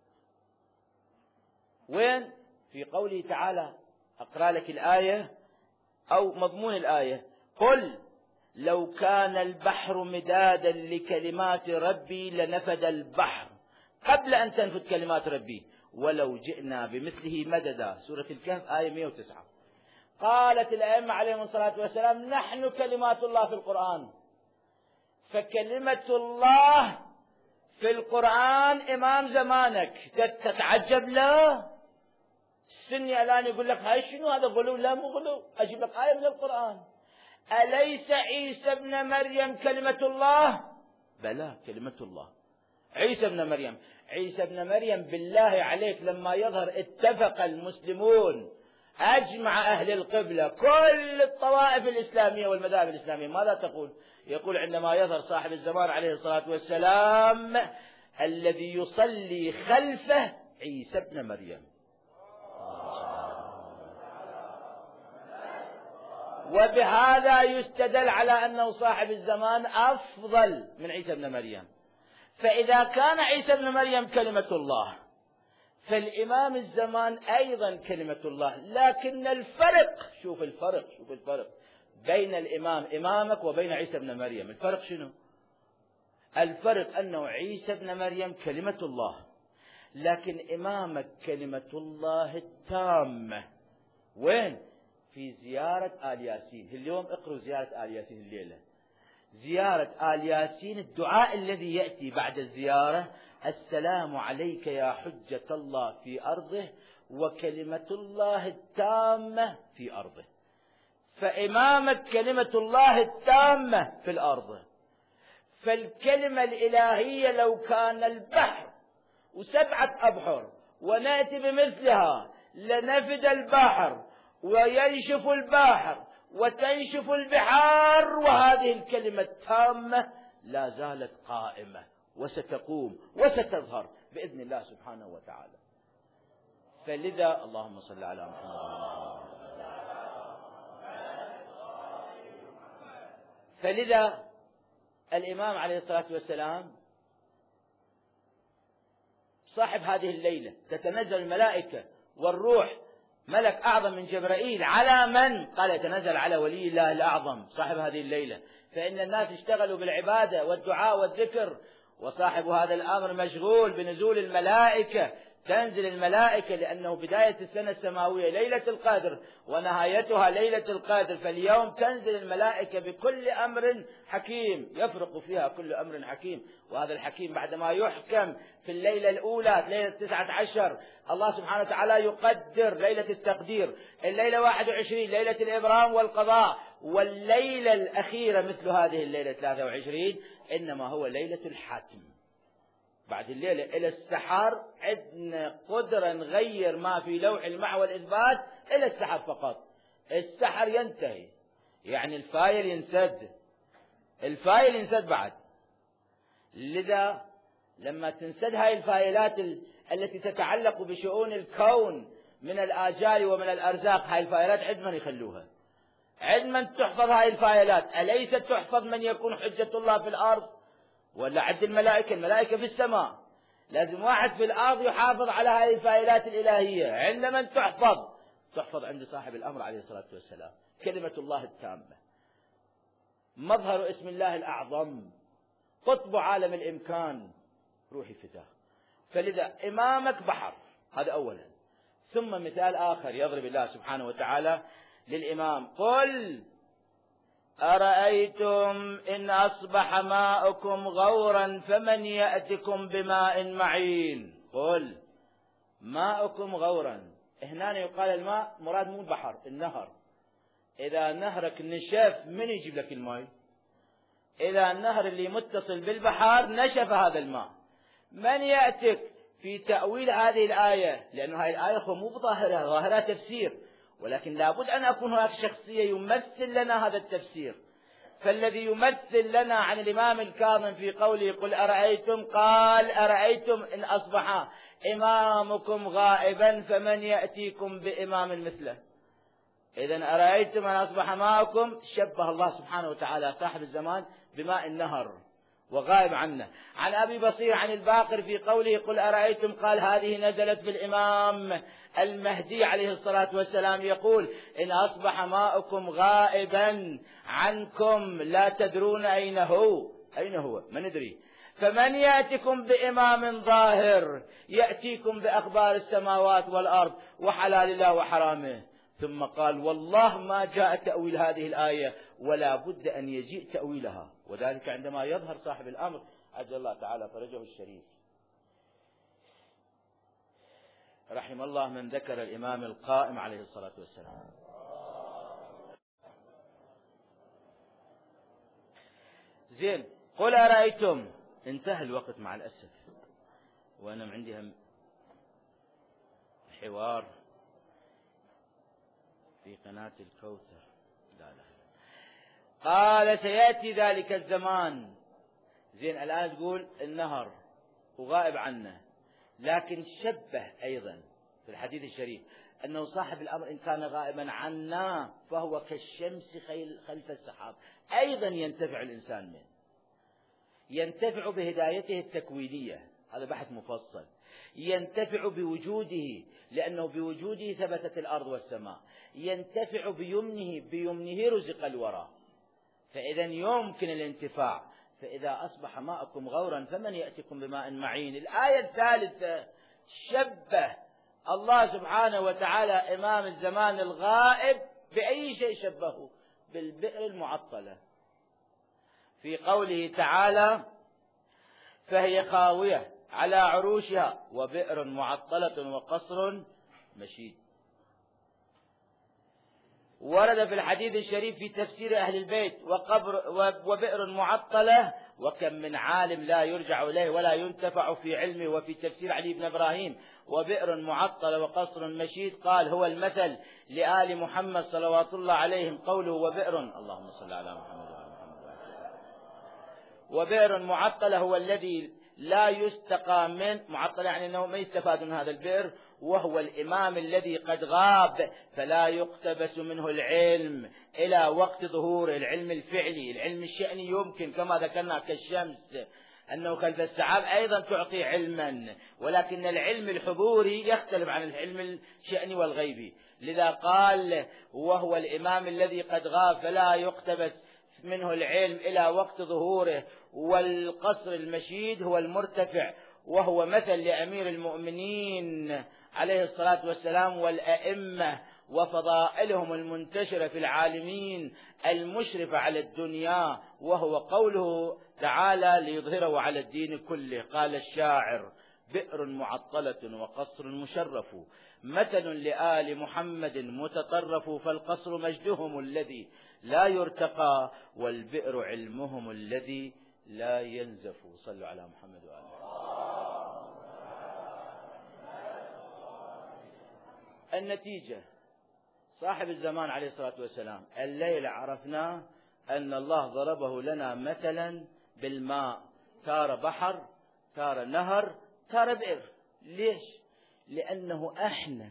وين؟ في قوله تعالى، أقرأ لك الآية أو مضمون الآية: قل لو كان البحر مدادا لكلمات ربي لنفد البحر قبل أن تنفد كلمات ربي ولو جئنا بمثله مددا. سورة الكهف آية مئة وتسعة. قالت الأئمة عليهم الصلاة والسلام: نحن كلمات الله في القرآن. فكلمة الله في القرآن إمام زمانك تتعجب له. السني الآن يقول لك هاي شنو هذا غلو؟ لا مو غلو، أجيب لك آية من القرآن: أليس عيسى ابن مريم كلمة الله؟ بلى كلمة الله. عيسى ابن مريم، عيسى ابن مريم بالله عليك لما يظهر اتفق المسلمون أجمع أهل القبلة كل الطوائف الإسلامية والمذاهب الإسلامية، ماذا تقول؟ يقول عندما يظهر صاحب الزمان عليه الصلاة والسلام الذي يصلي خلفه عيسى ابن مريم. وبهذا يستدل على أنه صاحب الزمان أفضل من عيسى بن مريم. فإذا كان عيسى بن مريم كلمة الله فالإمام الزمان أيضا كلمة الله، لكن الفرق، شوف الفرق شوف الفرق بين الإمام إمامك وبين عيسى بن مريم. الفرق شنو؟ الفرق أنه عيسى بن مريم كلمة الله، لكن إمامك كلمة الله التامة. وين؟ في زيارة آل ياسين. اليوم اقروا زيارة آل ياسين الليلة. زيارة آل ياسين الدعاء الذي يأتي بعد الزيارة: السلام عليك يا حجة الله في أرضه وكلمة الله التامة في أرضه. فإمامك كلمة الله التامة في الأرض. فالكلمة الإلهية لو كان البحر وسبعة أبحر ونأتي بمثلها لنفد البحر وينشف البحر وتنشف البحار، وهذه الكلمة التامة لا زالت قائمة وستقوم وستظهر بإذن الله سبحانه وتعالى. فلذا اللهم صل على محمد. فلذا الإمام عليه الصلاة والسلام صاحب هذه الليلة تتنزل الملائكة والروح، ملك أعظم من جبرائيل، على من؟ قال يتنزل على ولي الله الأعظم صاحب هذه الليلة. فإن الناس اشتغلوا بالعبادة والدعاء والذكر، وصاحب هذا الأمر مشغول بنزول الملائكة. تنزل الملائكة لأنه بداية السنة السماوية ليلة القدر ونهايتها ليلة القدر، فاليوم تنزل الملائكة بكل أمر حكيم، يفرق فيها كل أمر حكيم. وهذا الحكيم بعدما يحكم في الليلة الأولى ليلة تسعة عشر، الله سبحانه وتعالى يقدر ليلة التقدير، الليلة واحد وعشرين ليلة الإبرام والقضاء، والليلة الأخيرة مثل هذه الليلة ثلاثة وعشرين إنما هو ليلة الحاتم. بعد الليلة إلى السحر عندنا قدرة نغير ما في لوح المحو والإثبات إلى السحر فقط. السحر ينتهي، يعني الفايل ينسد، الفايل ينسد بعد. لذا لما تنسد هاي الفايلات التي تتعلق بشؤون الكون من الآجال ومن الأرزاق، هاي الفايلات عند من يخلوها؟ عند من تحفظ هاي الفايلات؟ أليست تحفظ من يكون حجة الله في الأرض؟ ولا عند الملائكة؟ الملائكة في السماء، لازم واحد في الأرض يحافظ على هذه الفايلات الإلهية. عند من تحفظ؟ تحفظ عند صاحب الأمر عليه الصلاة والسلام، كلمة الله التامة، مظهر اسم الله الأعظم، قطب عالم الإمكان، روحي فتاه. فلذا إمامك بحر، هذا أولا. ثم مثال آخر يضرب الله سبحانه وتعالى للإمام: قل أرأيتم إن أصبح ماؤكم غورا فمن يأتكم بماء معين. قل ماؤكم غورا، هنا يقال الماء مراد مو البحر، النهر. إذا نهرك نشف من يجيب لك الماء؟ إذا النهر اللي متصل بالبحر نشف هذا الماء. من يأتك في تأويل هذه الآية؟ لأن هذه الآية مو بظاهرها، ظاهرها تفسير، ولكن لابد أن أكون هناك شخصية يمثل لنا هذا التفسير. فالذي يمثل لنا عن الإمام الكاظم في قوله: قل أرأيتم، قال أرأيتم إن أصبح إمامكم غائبا فمن يأتيكم بإمام مثله. إذن أرأيتم أن أصبح ماؤكم، شبه الله سبحانه وتعالى صاحب الزمان بماء النهر وغائب عنه. عن أبي بصير عن الباقر في قوله: قل أرأيتم، قال هذه نزلت بالإمام المهدي عليه الصلاة والسلام، يقول: إن أصبح ماؤكم غائبا عنكم لا تدرون أين هو، أين هو ما ندري، فمن يأتكم بإمام ظاهر يأتيكم بأخبار السماوات والأرض وحلال الله وحرامه. ثم قال: والله ما جاء تأويل هذه الآية ولا بد أن يجيء تأويلها، وذلك عندما يظهر صاحب الأمر عجل الله تعالى فرجه الشريف. رحم الله من ذكر الإمام القائم عليه الصلاة والسلام. زين، قل أرأيتم. انتهى الوقت مع الأسف، وأنا عندي هم حوار في قناة الكوثر. لا لا. قال: سيأتي ذلك الزمان. زين، الآن تقول النهر وغائب عنه، لكن شبه أيضا في الحديث الشريف: أنه صاحب الأمر إن كان غائبا عنا فهو كالشمس خلف السحاب، أيضا ينتفع الإنسان منه، ينتفع بهدايته التكوينية، هذا بحث مفصل، ينتفع بوجوده لأنه بوجوده ثبتت الأرض والسماء، ينتفع بيمنه بيمنه رزق الورى، فإذا يمكن الانتفاع. فإذا أصبح ماءكم غورا فمن يأتيكم بماء معين. الآية الثالثة شبه الله سبحانه وتعالى إمام الزمان الغائب بأي شيء شبهه؟ بالبئر المعطلة، في قوله تعالى فهي خاوية على عروشها وبئر معطلة وقصر مشيد. ورد في الحديث الشريف في تفسير أهل البيت وقبر وبئر معطلة وكم من عالم لا يرجع إليه ولا ينتفع في علمه. وفي تفسير علي بن إبراهيم وبئر معطلة وقصر مشيد قال هو المثل لآل محمد صلوات الله عليهم قوله وبئر، اللهم صل على محمد وعلى محمد، وبئر معطلة هو الذي لا يستقى من، معطلة يعني أنه ما يستفاد من هذا البئر، وهو الإمام الذي قد غاب فلا يقتبس منه العلم إلى وقت ظهوره. العلم الفعلي، العلم الشأني يمكن كما ذكرنا كالشمس أنه خلف السحاب أيضا تعطي علما، ولكن العلم الحضوري يختلف عن العلم الشأني والغيبي. لذا قال وهو الإمام الذي قد غاب فلا يقتبس منه العلم إلى وقت ظهوره. والقصر المشيد هو المرتفع، وهو مثل لأمير المؤمنين عليه الصلاة والسلام والأئمة وفضائلهم المنتشرة في العالمين المشرفة على الدنيا، وهو قوله تعالى ليظهره على الدين كله. قال الشاعر بئر معطلة وقصر مشرف مثل لآل محمد متطرف، فالقصر مجدهم الذي لا يرتقى والبئر علمهم الذي لا ينزف. صلوا على محمد وآله. النتيجة صاحب الزمان عليه الصلاة والسلام الليلة عرفنا أن الله ضربه لنا مثلا بالماء، تار بحر، تار نهر، تار بئر. ليش؟ لأنه احنا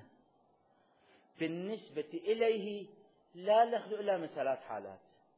بالنسبة إليه لا نخلو إلا من ثلاث حالات.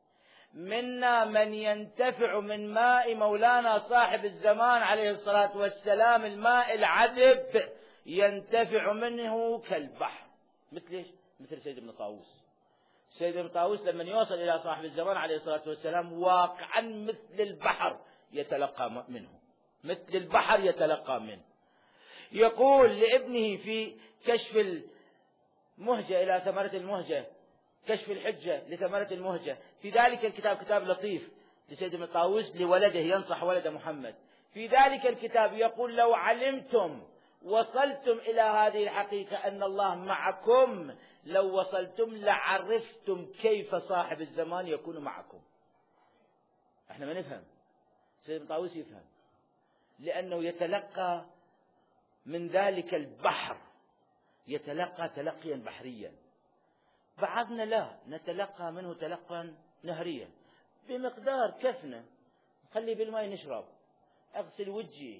منا من ينتفع من ماء مولانا صاحب الزمان عليه الصلاة والسلام، الماء العذب ينتفع منه كالبحر، مثل ايش؟ مثل سيد ابن طاووس. سيد ابن طاووس لما يوصل إلى صاحب الزمان عليه الصلاة والسلام واقعا مثل البحر يتلقى منه، مثل البحر يتلقى منه. يقول لابنه في كشف المهجة إلى ثمرة المهجة، كشف الحجة لثمرة المهجة، في ذلك الكتاب كتاب لطيف لسيد ابن طاووس لولده ينصح ولد محمد، في ذلك الكتاب يقول لو علمتم وصلتم إلى هذه الحقيقة أن الله معكم لو وصلتم لعرفتم كيف صاحب الزمان يكون معكم. احنا ما نفهم، سيد ابن طاووس يفهم، لأنه يتلقى من ذلك البحر، يتلقى تلقيا بحريا. بعضنا لا، نتلقى منه تلقا نهريا بمقدار كفنا، خلي بالماء نشرب، أغسل وجهي،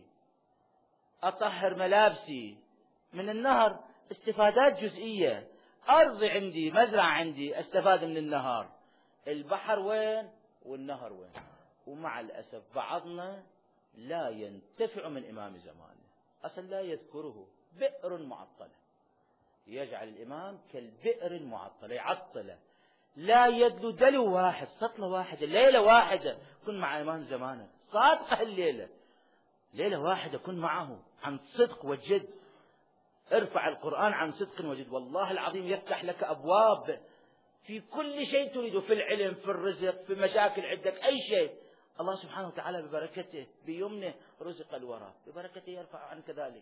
أطهر ملابسي. من النهر استفادات جزئية، أرض عندي، مزرعة عندي، استفاد من النهار. البحر وين والنهر وين؟ ومع الأسف بعضنا لا ينتفع من إمام زمانه، أصلا لا يذكره. بئر معطلة، يجعل الإمام كالبئر المعطلة، يعطله، لا يدلو دلو واحد، سطلة واحدة، ليلة واحدة كن مع إمام زمانه، صادقة الليلة، ليلة واحدة كن معه عن صدق وجد. ارفع القرآن عن صدق وجد، والله العظيم يفتح لك أبواب في كل شيء تريده، في العلم، في الرزق، في مشاكل عندك، أي شيء الله سبحانه وتعالى ببركته بيمنه رزق الورى، ببركته يرفع عنك ذلك،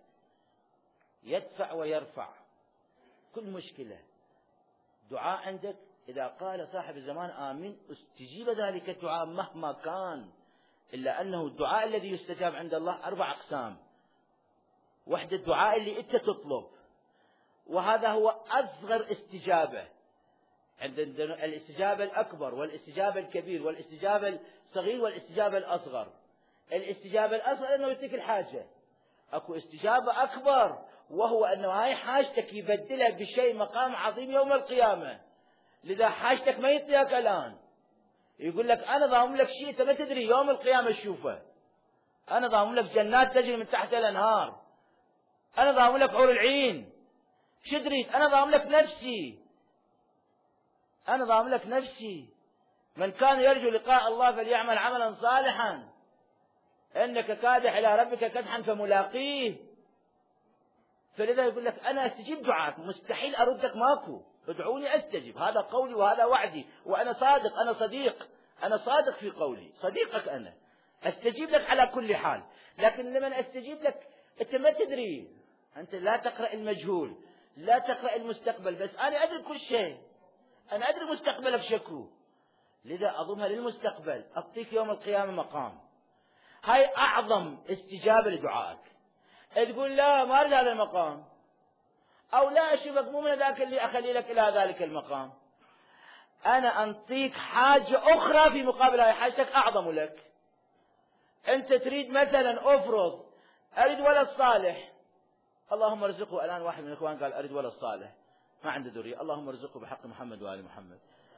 يدفع ويرفع كل مشكلة. دعاء عندك إذا قال صاحب الزمان آمين استجيب ذلك الدعاء مهما كان، إلا أنه الدعاء الذي يستجاب عند الله أربع أقسام. واحد الدعاء اللي أنت تطلب، وهذا هو أصغر استجابة، عندنا الاستجابة الأكبر والاستجابة الكبير والاستجابة الصغير والاستجابة الأصغر. الاستجابة الأصغر أنه يعطيك الحاجة، اكو استجابة اكبر، وهو انه هاي حاجتك يبدلها بشيء مقام عظيم يوم القيامة. لذا حاجتك ما يعطيك الان، يقول لك انا ضامن لك شيء انت ما تدري يوم القيامة تشوفه. انا ضامن لك جنات تجري من تحت الانهار، انا ضامن لك حور العين، شو تريد؟ انا ضامن لك نفسي، انا ضامن لك نفسي. من كان يرجو لقاء الله فليعمل عملا صالحا انك كادح الى ربك كدحا فملاقيه. فلذا يقول لك انا استجيب دعاك، مستحيل اردك، ماكو. ادعوني استجب، هذا قولي وهذا وعدي، وانا صادق، انا صديق، انا صادق في قولي، صديقك انا استجيب لك على كل حال. لكن لمن استجيب لك انت ما تدري، انت لا تقرأ المجهول، لا تقرأ المستقبل، بس انا ادري كل شيء، انا ادري مستقبلك شكو. لذا اضمها للمستقبل، اعطيك يوم القيامة مقام. هاي اعظم استجابة لدعائك. تقول لا ما اريد هذا المقام، او لا اشوفك مو من ذاك اللي اخلي لك الى ذلك المقام، انا انطيك حاجة اخرى في مقابل هاي حاجتك اعظم لك. انت تريد مثلا افرض اريد ولد صالح، اللهم ارزقه. الان واحد من الاخوان قال اريد ولد صالح ما عنده ذرية، اللهم ارزقه بحق محمد وآل محمد.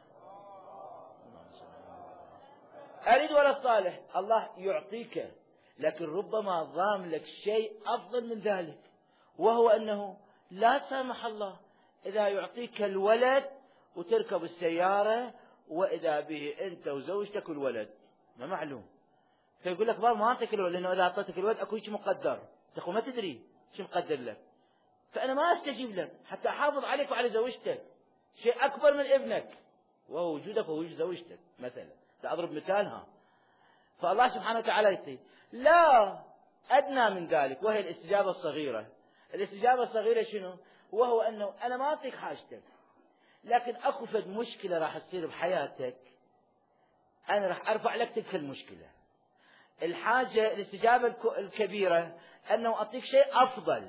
اريد ولد صالح، الله يعطيك، لكن ربما ضام لك شيء افضل من ذلك، وهو انه لا سامح الله اذا يعطيك الولد وتركب السيارة واذا به انت وزوجتك الولد ما معلوم، فيقول لك بابا ما اعطيك الولد، لانه اذا اعطيتك الولد اكو شيء مقدر، تقول ما تدري شو مقدر لك، فانا ما استجيب لك حتى احافظ عليك وعلى زوجتك، شيء اكبر من ابنك وهو وجودك ووجود زوجتك مثلا، ساضرب مثالها. فالله سبحانه وتعالى يقول لا ادنى من ذلك، وهي الاستجابة الصغيرة. الاستجابة الصغيرة شنو؟ وهو انه انا ما اعطيك حاجتك، لكن اكو فد مشكلة راح تصير بحياتك، انا راح ارفع لك تلك المشكلة. الحاجة الاستجابة الكبيرة انه اعطيك شيء افضل،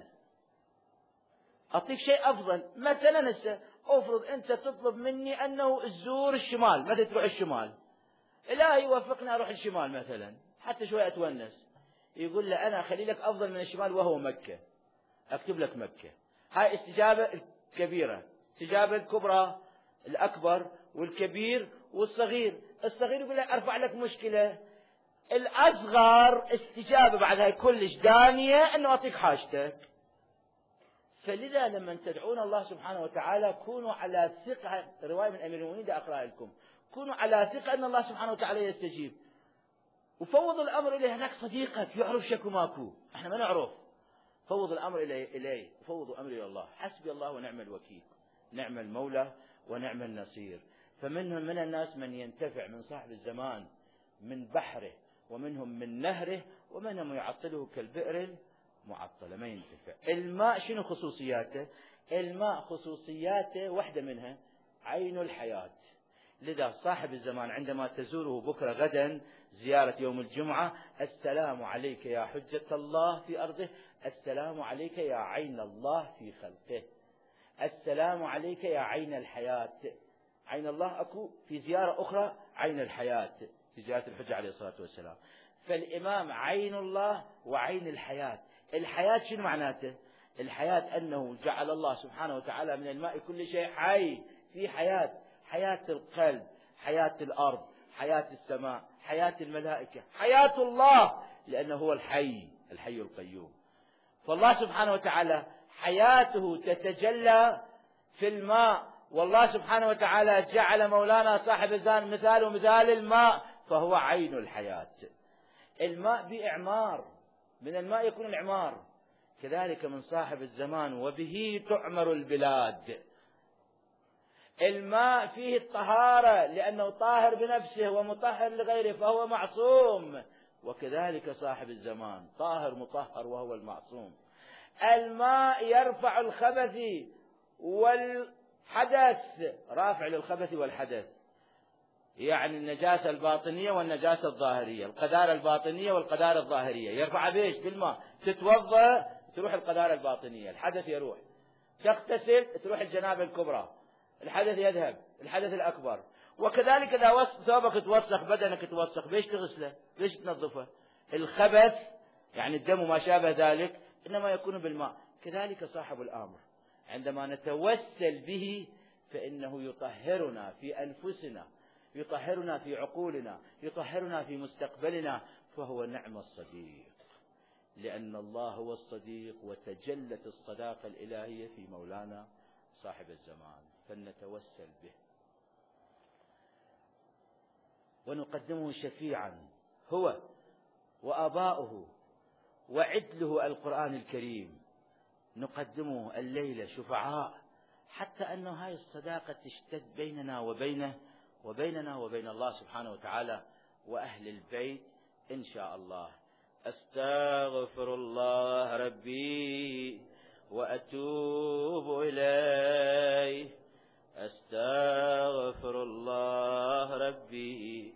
اعطيك شيء افضل. مثلا هسه افرض انت تطلب مني انه تزور الشمال، متى تروح الشمال؟ الهي يوفقني اروح الشمال مثلا حتى شوي اتونس، يقول له انا اخلي لك افضل من الشمال وهو مكة، اكتب لك مكة. هاي استجابة الكبيرة. استجابة الكبرى الاكبر والكبير والصغير. الصغير يقول لك ارفع لك مشكلة. الاصغر استجابة بعد هاي كلش دانية انه اعطيك حاجتك. فلذا لما تدعون الله سبحانه وتعالى كونوا على ثقة، رواية من امير المؤمنين اقرأ لكم، كونوا على ثقة ان الله سبحانه وتعالى يستجيب، وفوض الامر اليه. هناك صديقك يعرف شكو ماكو، احنا ما نعرف، فوض الامر اليه اليه فوض امري الى الله، حسبي الله ونعم الوكيل، نعم المولى ونعم النصير. فمنهم من الناس من ينتفع من صاحب الزمان من بحره، ومنهم من نهره، ومنهم يعطله كالبئر المعطلة ما ينتفع. الماء شنو خصوصياته؟ الماء خصوصياته واحدة منها عين الحياة. لذا صاحب الزمان عندما تزوره بكرة غدا زيارة يوم الجمعة، السلام عليك يا حجة الله في أرضه، السلام عليك يا عين الله في خلقه، السلام عليك يا عين الحياة. عين الله أكو في زيارة أخرى عين الحياة في زيارة الحجة عليه الصلاة والسلام. فالإمام عين الله وعين الحياة. الحياة شنو معناته؟ الحياة أنه جعل الله سبحانه وتعالى من الماء كل شيء حي، في حياة، حياة القلب، حياة الأرض، حياة السماء، حياة الملائكة، حياة الله، لأنه هو الحي، الحي القيوم. فالله سبحانه وتعالى حياته تتجلى في الماء، والله سبحانه وتعالى جعل مولانا صاحب الزمان مثاله مثال الماء، فهو عين الحياة. الماء بإعمار، من الماء يكون الإعمار، كذلك من صاحب الزمان وبه تعمر البلاد. الماء فيه الطهارة لأنه طاهر بنفسه ومطهر لغيره فهو معصوم، وكذلك صاحب الزمان طاهر مطهر وهو المعصوم. الماء يرفع الخبث والحدث، رافع للخبث والحدث، يعني النجاسة الباطنية والنجاسة الظاهرية، القذارة الباطنية والقذارة الظاهرية، يرفع بيش بالماء. تتوضأ تروح القذارة الباطنية، الحدث يروح. تغتسل تروح الجنابة الكبرى، الحدث يذهب، الحدث الأكبر. وكذلك إذا ثوبك توسخ، بدنك توسخ، بيش تغسله؟ بيش تنظفه؟ الخبث يعني الدم وما شابه ذلك إنما يكون بالماء. كذلك صاحب الأمر عندما نتوسل به فإنه يطهرنا في أنفسنا، يطهرنا في عقولنا، يطهرنا في مستقبلنا، فهو نعم الصديق، لأن الله هو الصديق، وتجلت الصداقة الإلهية في مولانا صاحب الزمان، فلنتوسل به ونقدمه شفيعا هو وآباؤه وعدله القرآن الكريم، نقدمه الليلة شفعاء، حتى أن هاي الصداقة تشتد بيننا وبينه وبيننا وبين الله سبحانه وتعالى وأهل البيت إن شاء الله. أستغفر الله ربي وأتوب إليه، أستغفر الله ربي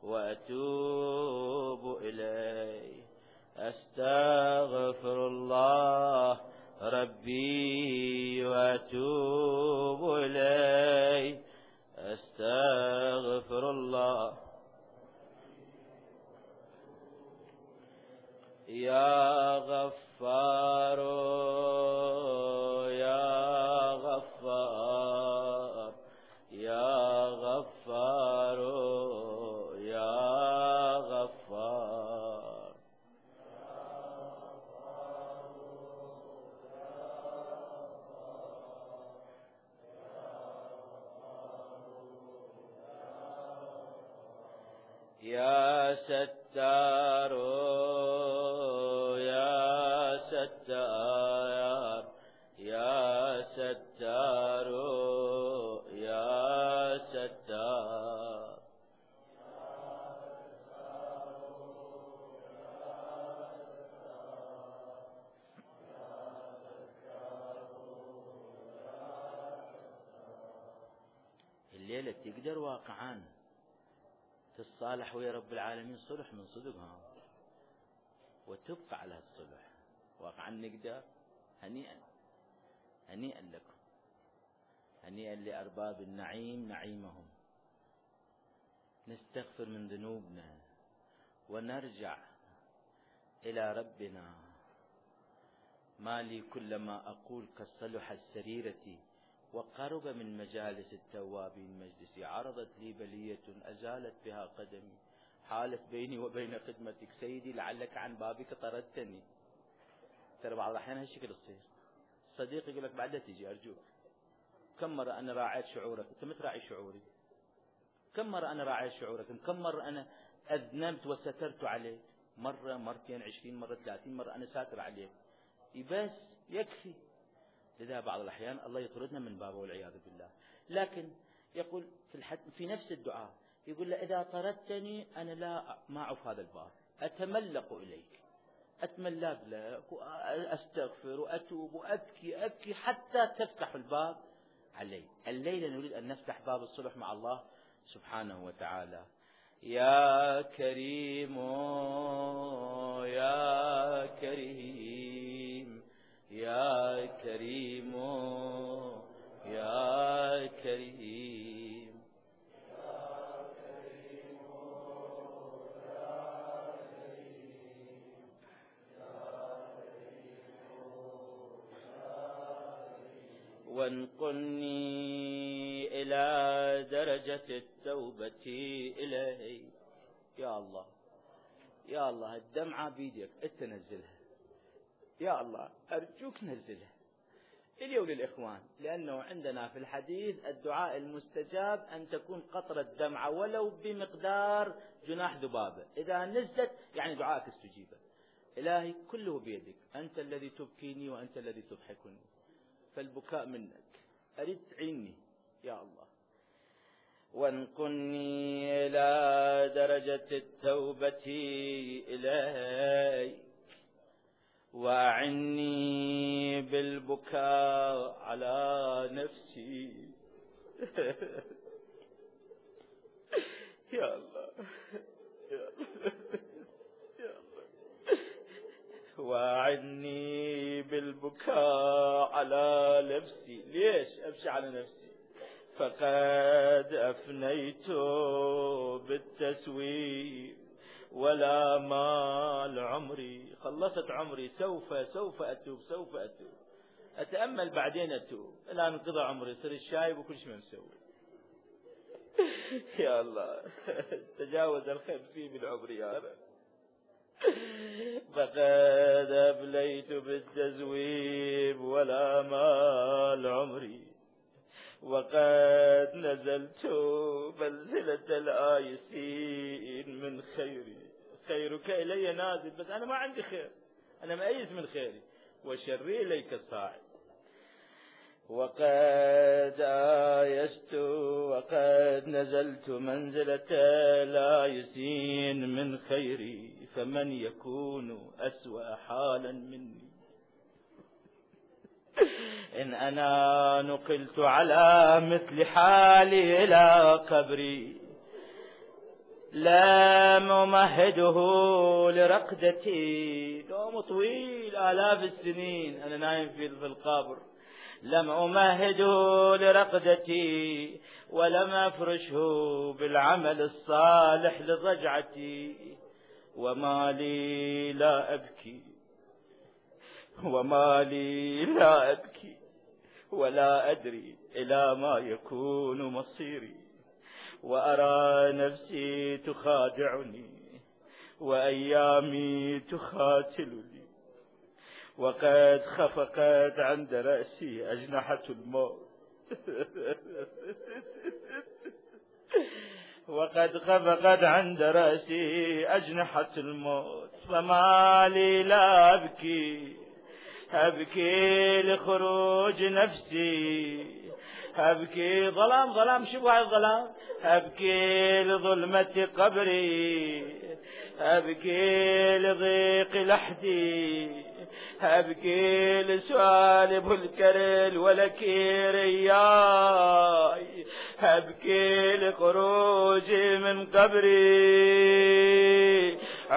وأتوب إليه، أستغفر الله ربي وأتوب إليه، أستغفر الله. يا غفار يا غفار يا غفار يا غفار يا ستار يا ستار يا ستار يا ستار الليلة تقدر واقعا تتصالح ويا رب العالمين صلح من صدقها وتبقى على الصلح واقعا نقدر. هنيئا هنيئا لكم، هنيئا لأرباب النعيم نعيمهم. نستغفر من ذنوبنا ونرجع إلى ربنا. ما لي كلما أقول كالصلح السريرة وقرب من مجالس التوابين مجلسي، عرضت لي بلية أزالت بها قدمي، حالت بيني وبين خدمتك سيدي لعلك عن بابك طردتني. ترى بعض الأحيان هالشكل تصير، الصديق يقول لك بعدها تجي أرجوك. كم مرة أنا راعيت شعورك أنت متراعي شعوري، كم مرة أنا راعيت شعورك، كم مرة أنا أذنبت وسترت عليك، مرة مرتين عشرين مرة ثلاثين مرة أنا ساتر عليك، بس يكفي. لذا بعض الأحيان الله يطردنا من بابه والعياذ بالله. لكن يقول في, الحد في نفس الدعاء يقول له إذا طردتني أنا لا ما أعرف هذا الباب، أتملق إليك، أتملق لك وأستغفر وأتوب وأبكي أبكي حتى تفتح الباب علي. الليلة نريد أن نفتح باب الصلح مع الله سبحانه وتعالى. يا كريم يا كريم يا كريم يا كريم وانقلني إلى درجة التوبة إليه. يا الله يا الله الدمعة بيدك أنت نزلها، يا الله أرجوك نزلها إلي وللإخوان، لأنه عندنا في الحديث الدعاء المستجاب أن تكون قطرة دمعة ولو بمقدار جناح ذبابة، إذا نزلت يعني دعائك استجيب. إلهي كله بيدك، أنت الذي تبكيني وأنت الذي تضحكني، فالبكاء منك، أريد تعيني يا الله. وانقلني إلى درجة التوبة إليك وأعني بالبكاء على نفسي. يا الله يا الله يا الله وأعني بالبكاء على نفسي. ليش أبكي على نفسي؟ فقد أفنيت بالتسويف ولا مال عمري. خلصت عمري، سوف سوف أتوب سوف أتوب، أتأمل بعدين أتوب. الآن انقضى عمري، صير الشايب وكل شيء مسوي. يا الله تجاوز الخمسين من عمري يا رب. فقد أبليت بالتزويب ولا مال عمري، وقد نزلت منزلة الآيسين من خيري. خيرك إلي نازل، بس أنا ما عندي خير، أنا مأيس من خيري، وشري إليك صاعد. وقد آيست وقد نزلت منزلة الآيسين من خيري، فمن يكون أسوأ حالا مني؟ إن أنا نقلت على مثل حالي إلى قبري، لم أمهده لرقدتي. نوم طويل آلاف السنين أنا نايم في القبر، لم أمهده لرقدتي، ولم أفرشه بالعمل الصالح لضجعتي. وما لي لا أبكي، وما لي لا أبكي، ولا أدري إلى ما يكون مصيري. وأرى نفسي تخادعني، وأيامي تخاتلني، وقد خفقت عند رأسي أجنحة الموت. وقد خفقت عند رأسي أجنحة الموت. فما لي لا أبكي، أبكي لخروج نفسي، أبكي ظلام ظلام شبه الظلام، أبكي لظلمة قبري، أبكي لضيق لحدي، أبكي لسوالب الكرل ولكير إياي، أبكي لخروجي من قبري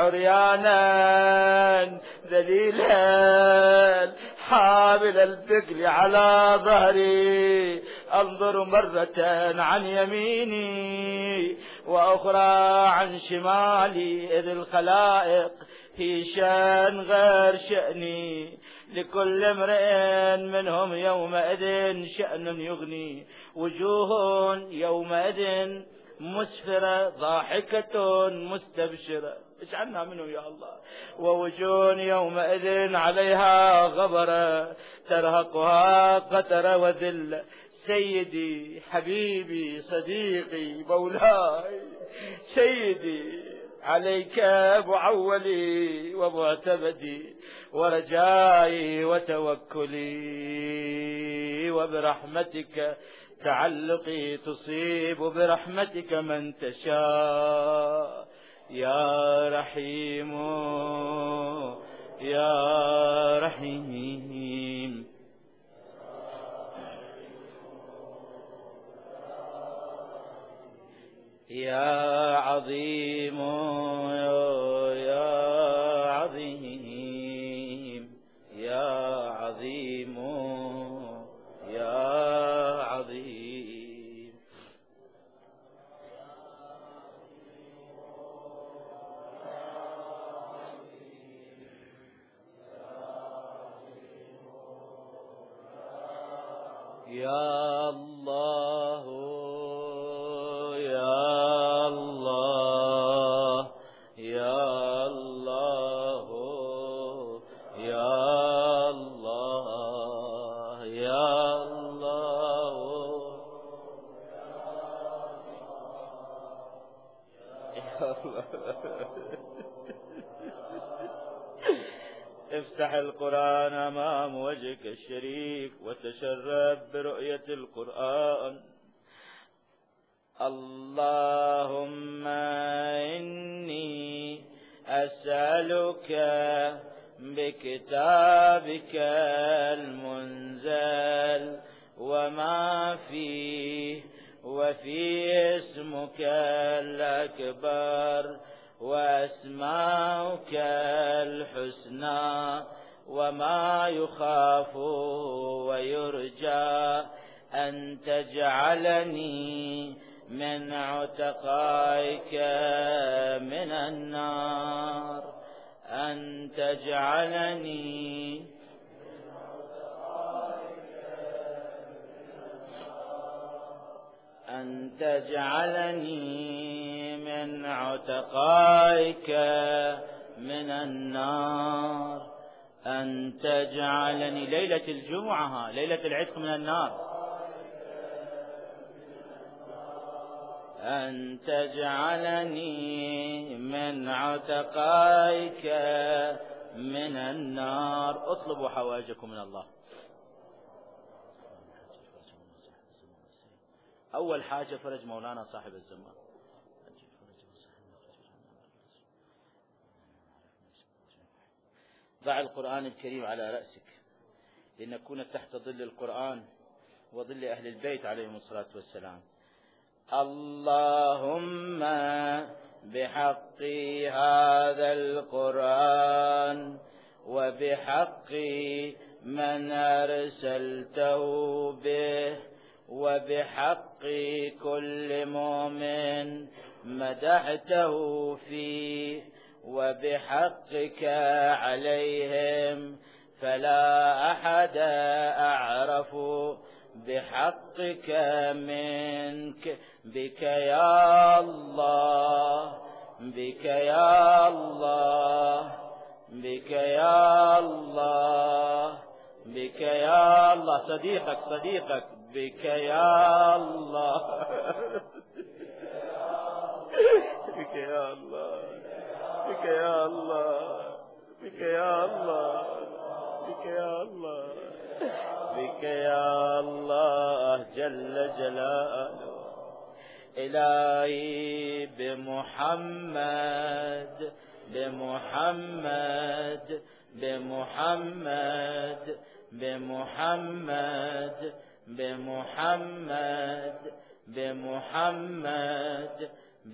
عريانا ذليلا حامل الثقل على ظهري. أنظر مرة عن يميني وأخرى عن شمالي، إذ الخلائق في شأن غير شأني، لكل امرئ منهم يومئذ شأن يغني. وجوه يومئذ مسفرة ضاحكة مستبشرة. اجعلنا منهم يا الله. ووجوه يومئذ عليها غبرة ترهقها قتر وذل. سيدي حبيبي صديقي مولاي سيدي، عليك معولي ومعتمدي ورجائي وتوكلي، وبرحمتك تعلقي تصيب برحمتك من تشاء. يا رحيم يا رحيم يا عظيم يا عظيم يا عظيم يا عظيم. يا الله يا الله يا الله يا الله يا الله. افتح القرآن أمام وجهك الشريف وتشرف برؤية القرآن. اللهم إني أسألك بكتابك المنزل وما فيه، وفي اسمك الأكبر وأسماؤك الحسنى، وما يخاف ويرجى أن تجعلني من عتقائك من النار أن تجعلني أن تجعلني من عتقائك من النار أن تجعلني ليلة الجمعة ليلة العتق من النار أن تجعلني من عتقائك من النار. اطلبوا حوائجكم من الله. أول حاجة فرج مولانا صاحب الزمان. ضع القرآن الكريم على رأسك لنكون تحت ظل القرآن وظل أهل البيت عليهم الصلاة والسلام. اللهم بحق هذا القرآن وبحق من أرسلته به وبحق كل مؤمن مدحته فيه وبحقك عليهم فلا أحد أعرف بحقك منك بك يا الله بك يا الله بك يا الله بك يا الله. صديقك صديقك بك يا الله بك يا الله بك يا الله بك يا الله بك يا الله بك يا الله جل جلاله. إلهي بمحمد بمحمد بمحمد بمحمد بمحمد بمحمد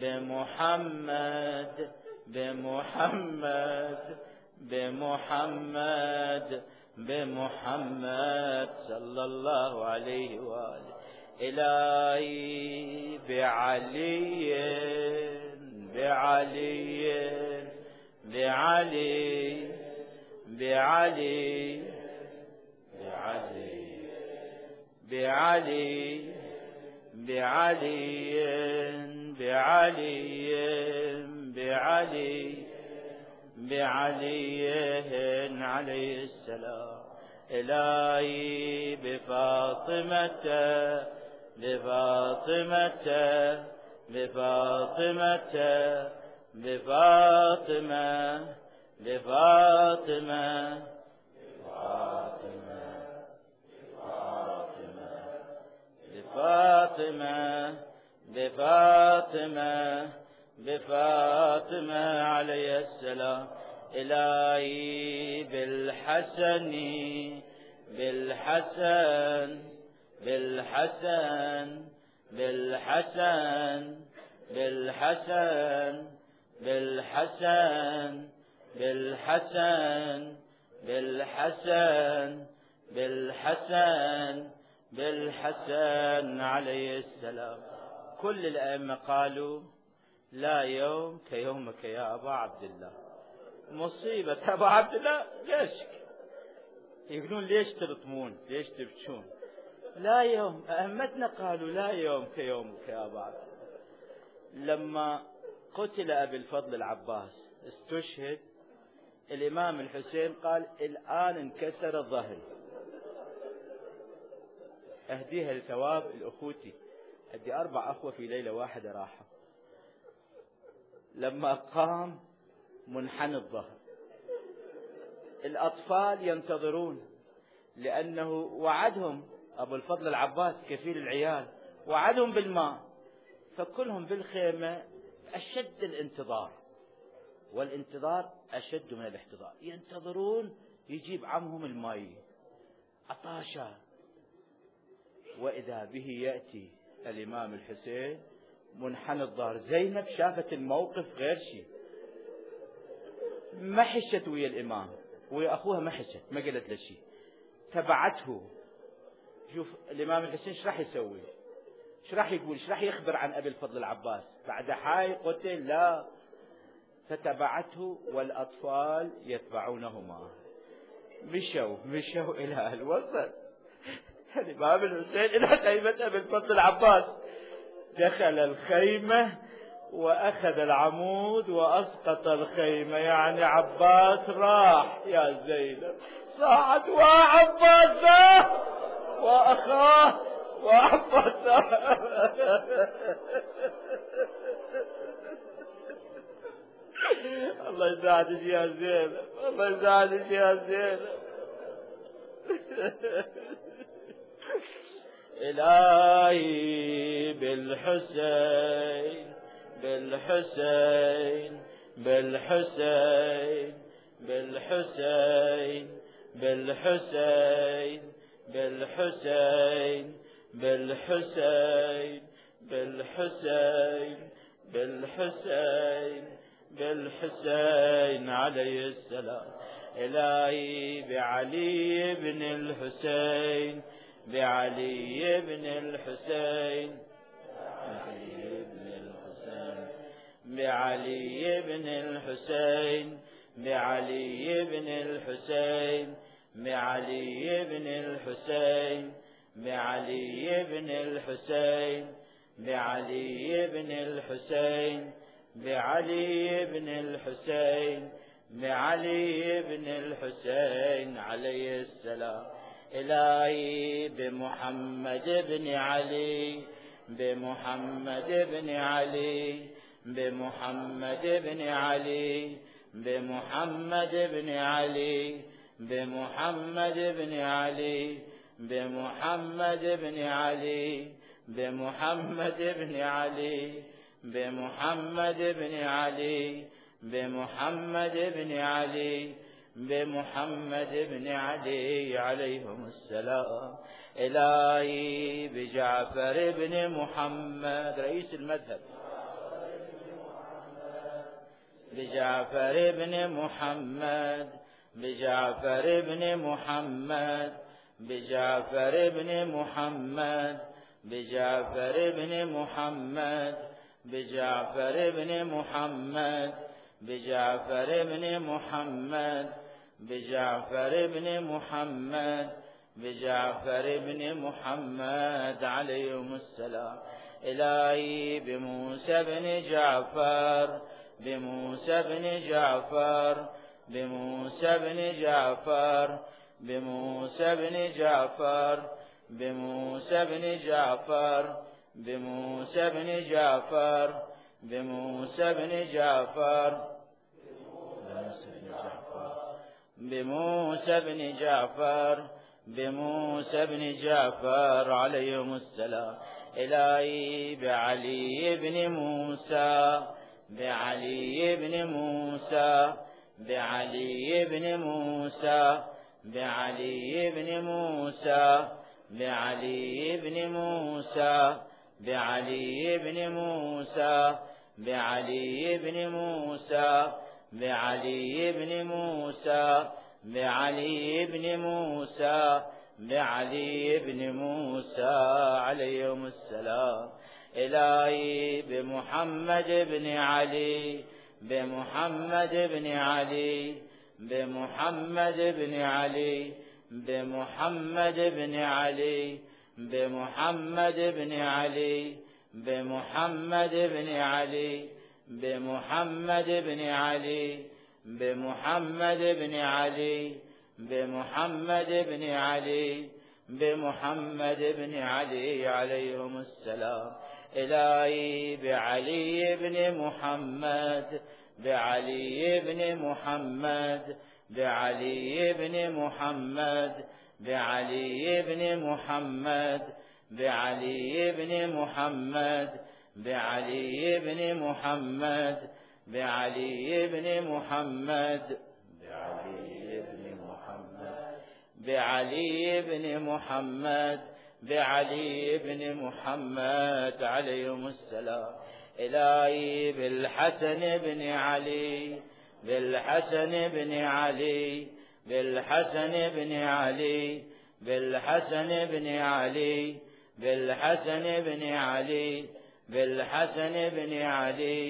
بمحمد بمحمد بمحمد بمحمد صلى الله عليه وآله. إلهي بعلي بعلي بعلي بعلي بعلي بعلي بعلي بعلي بعلي بعلي عليه السلام. إلهي بفاطمة بفاطمة بفاطمة بفاطمة بفاطمة بفاطمة بفاطمة بفاطمة عليه السلام. إلهي بالحسن بالحسن بالحسن بالحسن بالحسن بالحسن بالحسن بالحسن بالحسن بالحسن عليه السلام. كل الأئمة قالوا لا يوم كيومك يا أبا عبد الله. مصيبة أبا عبد الله ليش يقولون ليش ترطمون ليش تبكون؟ لا يوم أئمتنا قالوا لا يوم كيومك يا أبا عبد الله. لما قتل أبي الفضل العباس استشهد الإمام الحسين قال الآن انكسر ظهري أهديها لثواب الأخوتي. أدي أربع أخوة في ليلة واحدة راحوا. لما قام منحني الظهر الأطفال ينتظرون لأنه وعدهم أبو الفضل العباس كفيل العيال وعدهم بالماء فكلهم بالخيمة أشد الانتظار والانتظار أشد من الاحتضار. ينتظرون يجيب عمهم الماء عطاشا وإذا به يأتي الإمام الحسين منحني الظهر. زينب شافت الموقف غير شيء ما حشت ويا الإمام ويا أخوها ما حشت ما قالت له شيء تبعته. شوف الإمام الحسين ايش راح يسوي ايش راح يقول ايش راح يخبر عن أبي الفضل العباس بعد حاي قتل؟ لا فتبعته والأطفال يتبعونهما. مشوا مشوا إلى الوسط، الإمام الحسين إلى خيمة أبي الفضل العباس. دخل الخيمة وأخذ العمود وأسقط الخيمة، يعني عباس راح. يا زينب صاحت وعباس وأخاه وعباس. الله يساعدك يا زينب، الله يساعدك يا زينب. إلهي بالحسين بالحسين بالحسين بالحسين بالحسين بالحسين بالحسين بالحسين بالحسين بالحسين عليه السلام. إلهي بعلي بن الحسين بعلي بن الحسين بعلي بن الحسين بعلي بن الحسين بعلي بن الحسين بعلي بن الحسين بعلي بن الحسين بعلي بن الحسين بعلي بن الحسين بعلي بن الحسين عليه السلام. إلهي بمحمد بن علي بمحمد بن علي بمحمد بن علي بمحمد بن علي بمحمد بن علي بمحمد بن علي بمحمد بن علي بمحمد بن علي بمحمد بن علي بمحمد بن علي عليهم السلام. إلهي بجعفر بن محمد رئيس المذهب بجعفر بن محمد بجعفر بن محمد بجعفر بن محمد بجعفر بن محمد بجعفر بن محمد بجعفر بن محمد بجعفر بن محمد بجعفر بن محمد عليهم السلام. إلهي بموسى بن جعفر بموسى بن جعفر بموسى بن جعفر بموسى بن جعفر بموسى بن جعفر بموسى بن جعفر بموسى بن جعفر بموسى بن جعفر بموسى بن جعفر عليهم السلام. إلهي بعلي بن موسى بعلي بن موسى بعلي بن موسى بعلي بن موسى بعلي بن موسى بعلي بن موسى بعلي بن موسى بعلي بن موسى بعلي بن موسى بعلي بن موسى عليهم السلام. إلهي بمحمد بن علي بمحمد بن علي بمحمد بن علي بمحمد بن علي بمحمد بن علي بمحمد بن علي بمحمد بن علي بمحمد بن علي بمحمد بن علي بمحمد بن علي عليهم السلام. إلهي بعلي بن محمد بعلي بن محمد بعلي بن محمد بعلي بن محمد بعلي بن محمد بعلي بن محمد بعلي بن محمد بعلي بن محمد بعلي بن محمد بعلي بن محمد عليهم السلام. إلهي بالحسن بن علي بالحسن بن علي بالحسن بن علي بالحسن بن علي بالحسن بن علي بالحسن بن علي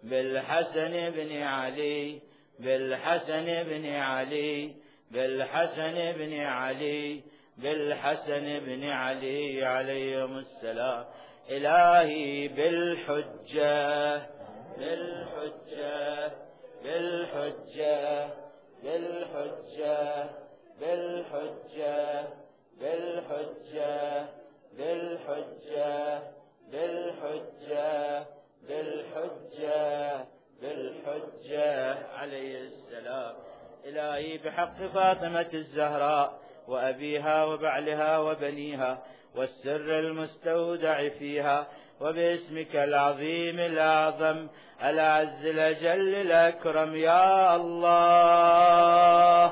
بالحسن بن علي بالحسن بن علي بالحسن بن علي بالحسن بن علي عليهم السلام. إلهي بالحجة بالحجة بالحجة بالحجة بالحجة بالحجة بالحجة بالحجة بالحجة بالحجة عليه السلام. إلهي بحق فاطمة الزهراء وأبيها وبعلها وبنيها والسر المستودع فيها، وباسمك العظيم الأعظم الأعز الأجل الأكرم، يا الله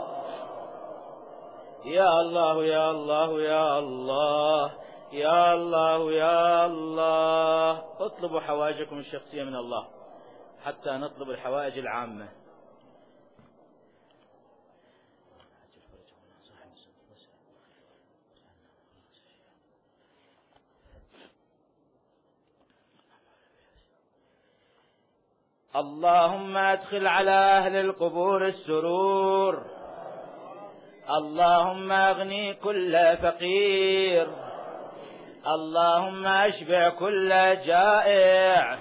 يا الله يا الله يا الله يا الله يا الله. اطلبوا حوائجكم الشخصية من الله حتى نطلب الحوائج العامة. اللهم ادخل على أهل القبور السرور، اللهم اغني كل فقير، اللهم اشبع كل جائع،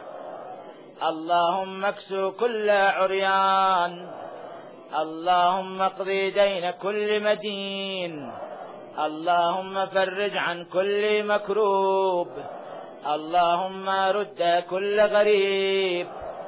اللهم اكسو كل عريان، اللهم اقضي دين كل مدين، اللهم فرج عن كل مكروب، اللهم رد كل غريب،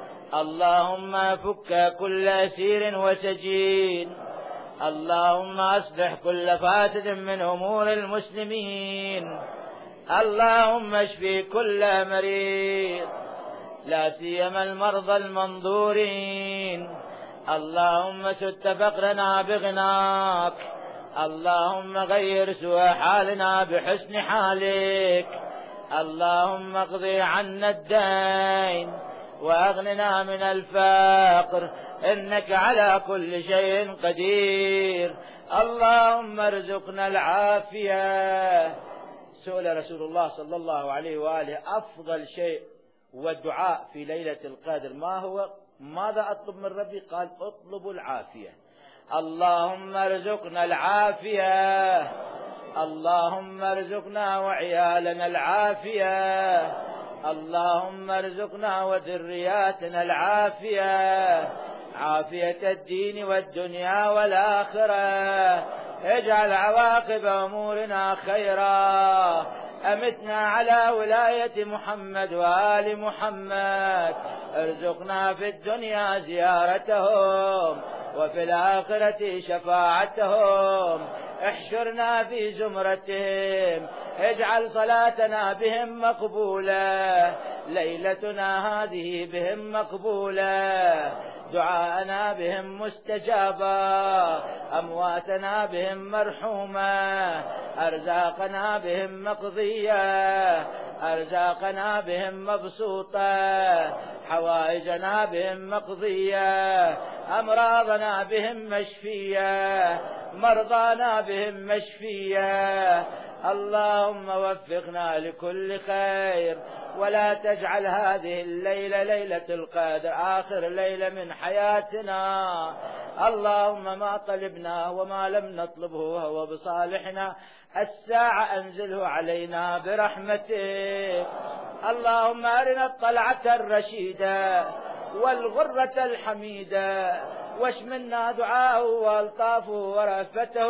اللهم فك كل أسير وسجين، اللهم أصلح كل فاسد من أمور المسلمين، اللهم اشفي كل مريض لا سيما المرضى المنظورين، اللهم سد فقرنا بغناك، اللهم غير سوء حالنا بحسن حالك، اللهم اقضي عنا الدين وأغننا من الفقر إنك على كل شيء قدير، اللهم ارزقنا العافية. سئل رسول الله صلى الله عليه وآله أفضل شيء والدعاء في ليلة القدر ما هو؟ ماذا أطلب من ربي؟ قال اطلبوا العافية. اللهم ارزقنا العافية، اللهم ارزقنا وعيالنا العافية، اللهم ارزقنا وذرياتنا العافية، عافية الدين والدنيا والآخرة، اجعل عواقب أمورنا خيرا، أمتنا على ولاية محمد وآل محمد، ارزقنا في الدنيا زيارتهم وفي الآخرة شفاعتهم، احشرنا في زمرتهم، اجعل صلاتنا بهم مقبولة، ليلتنا هذه بهم مقبولة، دعاءنا بهم مستجابا، أمواتنا بهم مرحومة، أرزاقنا بهم مقضية، أرزاقنا بهم مبسوطة، حوائجنا بهم مقضية، أمراضنا بهم مشفية، مرضانا بهم مشفية، اللهم وفقنا لكل خير، ولا تجعل هذه الليلة ليلة القدر آخر ليلة من حياتنا، اللهم ما طلبناه وما لم نطلبه وهو بصالحنا الساعة أنزله علينا برحمتك، اللهم أرنا الطلعة الرشيدة والغرة الحميدة، واشملنا دعاءه والطافه ورأفته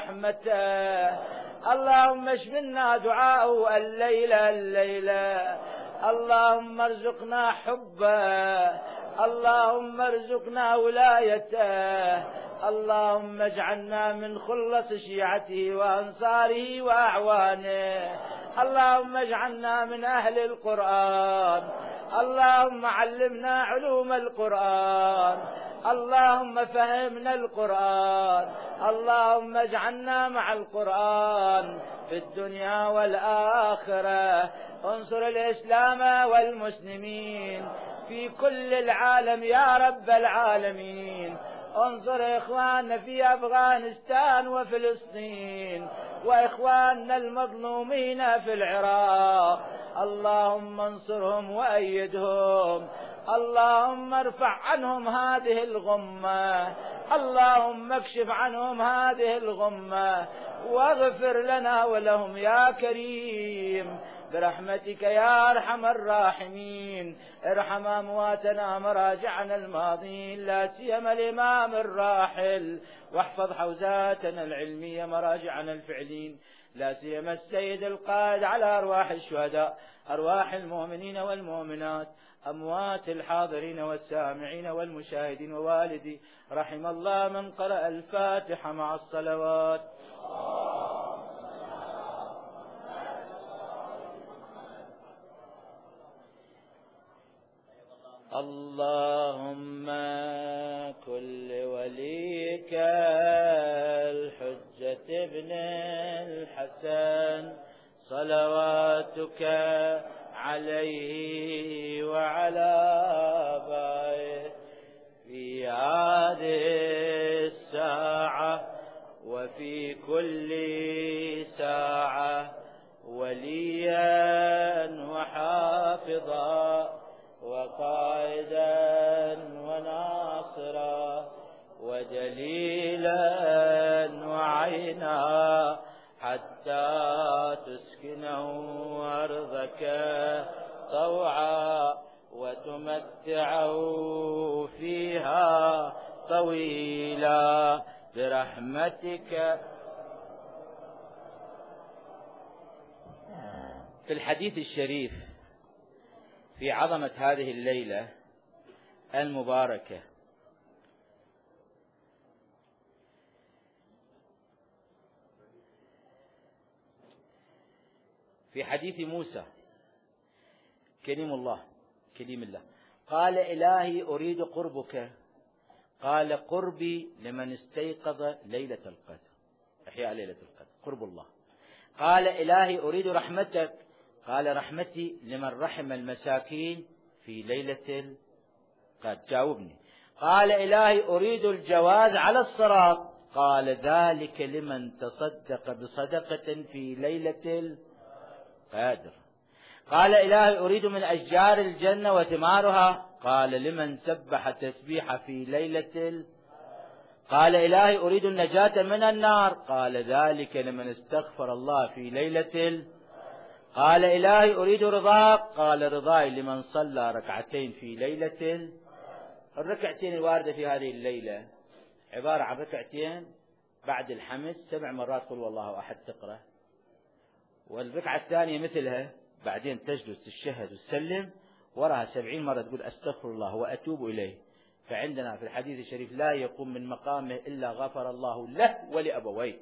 ورحمته، اللهم اشملنا دعاءه الليلة الليلة، اللهم ارزقنا حبه، اللهم ارزقنا ولايته، اللهم اجعلنا من خلص شيعته وأنصاره وأعوانه، اللهم اجعلنا من أهل القرآن، اللهم علمنا علوم القرآن، اللهم فهمنا القرآن، اللهم اجعلنا مع القرآن في الدنيا والآخرة، انصر الإسلام والمسلمين في كل العالم يا رب العالمين، انصر إخواننا في أفغانستان وفلسطين وإخواننا المظلومين في العراق، اللهم انصرهم وأيدهم، اللهم ارفع عنهم هذه الغمة، اللهم اكشف عنهم هذه الغمة، واغفر لنا ولهم يا كريم برحمتك يا أرحم الراحمين. ارحم أمواتنا مراجعنا الماضين، لا سيما الإمام الراحل، واحفظ حوزاتنا العلمية مراجعنا الفعلين، لا سيما السيد القائد على أرواح الشهداء، أرواح المؤمنين والمؤمنات، أموات الحاضرين والسامعين والمشاهدين ووالدي. رحم الله من قرأ الفاتحة مع الصلوات. اللهم كل وليك الحجة ابن الحسن صلواتك عليه وعلى آبائه في هذه الساعة وفي كل ساعة وليا وحافظا وقائدا وناصرا ودليلا وعينا حتى تسكنه أرضك طوعا وتمتعه فيها طويلا برحمتك. في الحديث الشريف في عظمة هذه الليلة المباركة في حديث موسى كليم الله كليم الله قال إلهي أريد قربك، قال قربي لمن استيقظ ليلة القدر، إحياء ليلة القدر قرب الله. قال إلهي أريد رحمتك، قال رحمتي لمن رحم المساكين في ليلة القدر. جاوبني. قال إلهي أريد الجواز على الصراط، قال ذلك لمن تصدق بصدقة في ليلة القدر. قال إلهي أريد من أشجار الجنة وثمارها، قال لمن سبح تسبيح في ليلة القدر. قال إلهي أريد النجاة من النار، قال ذلك لمن استغفر الله في ليلة القدر. قال إلهي أريد رضاك، قال رضاي لمن صلى ركعتين في ليلة القدر. الركعتين الواردة في هذه الليلة عبارة عن ركعتين بعد الحمد سبع مرات قل والله أحد تقرأ، والركعة الثانية مثلها، بعدين تجلس تشهد وتسلم، وراها سبعين مرة تقول أستغفر الله وأتوب إليه. فعندنا في الحديث الشريف لا يقوم من مقامه إلا غفر الله له ولأبويه.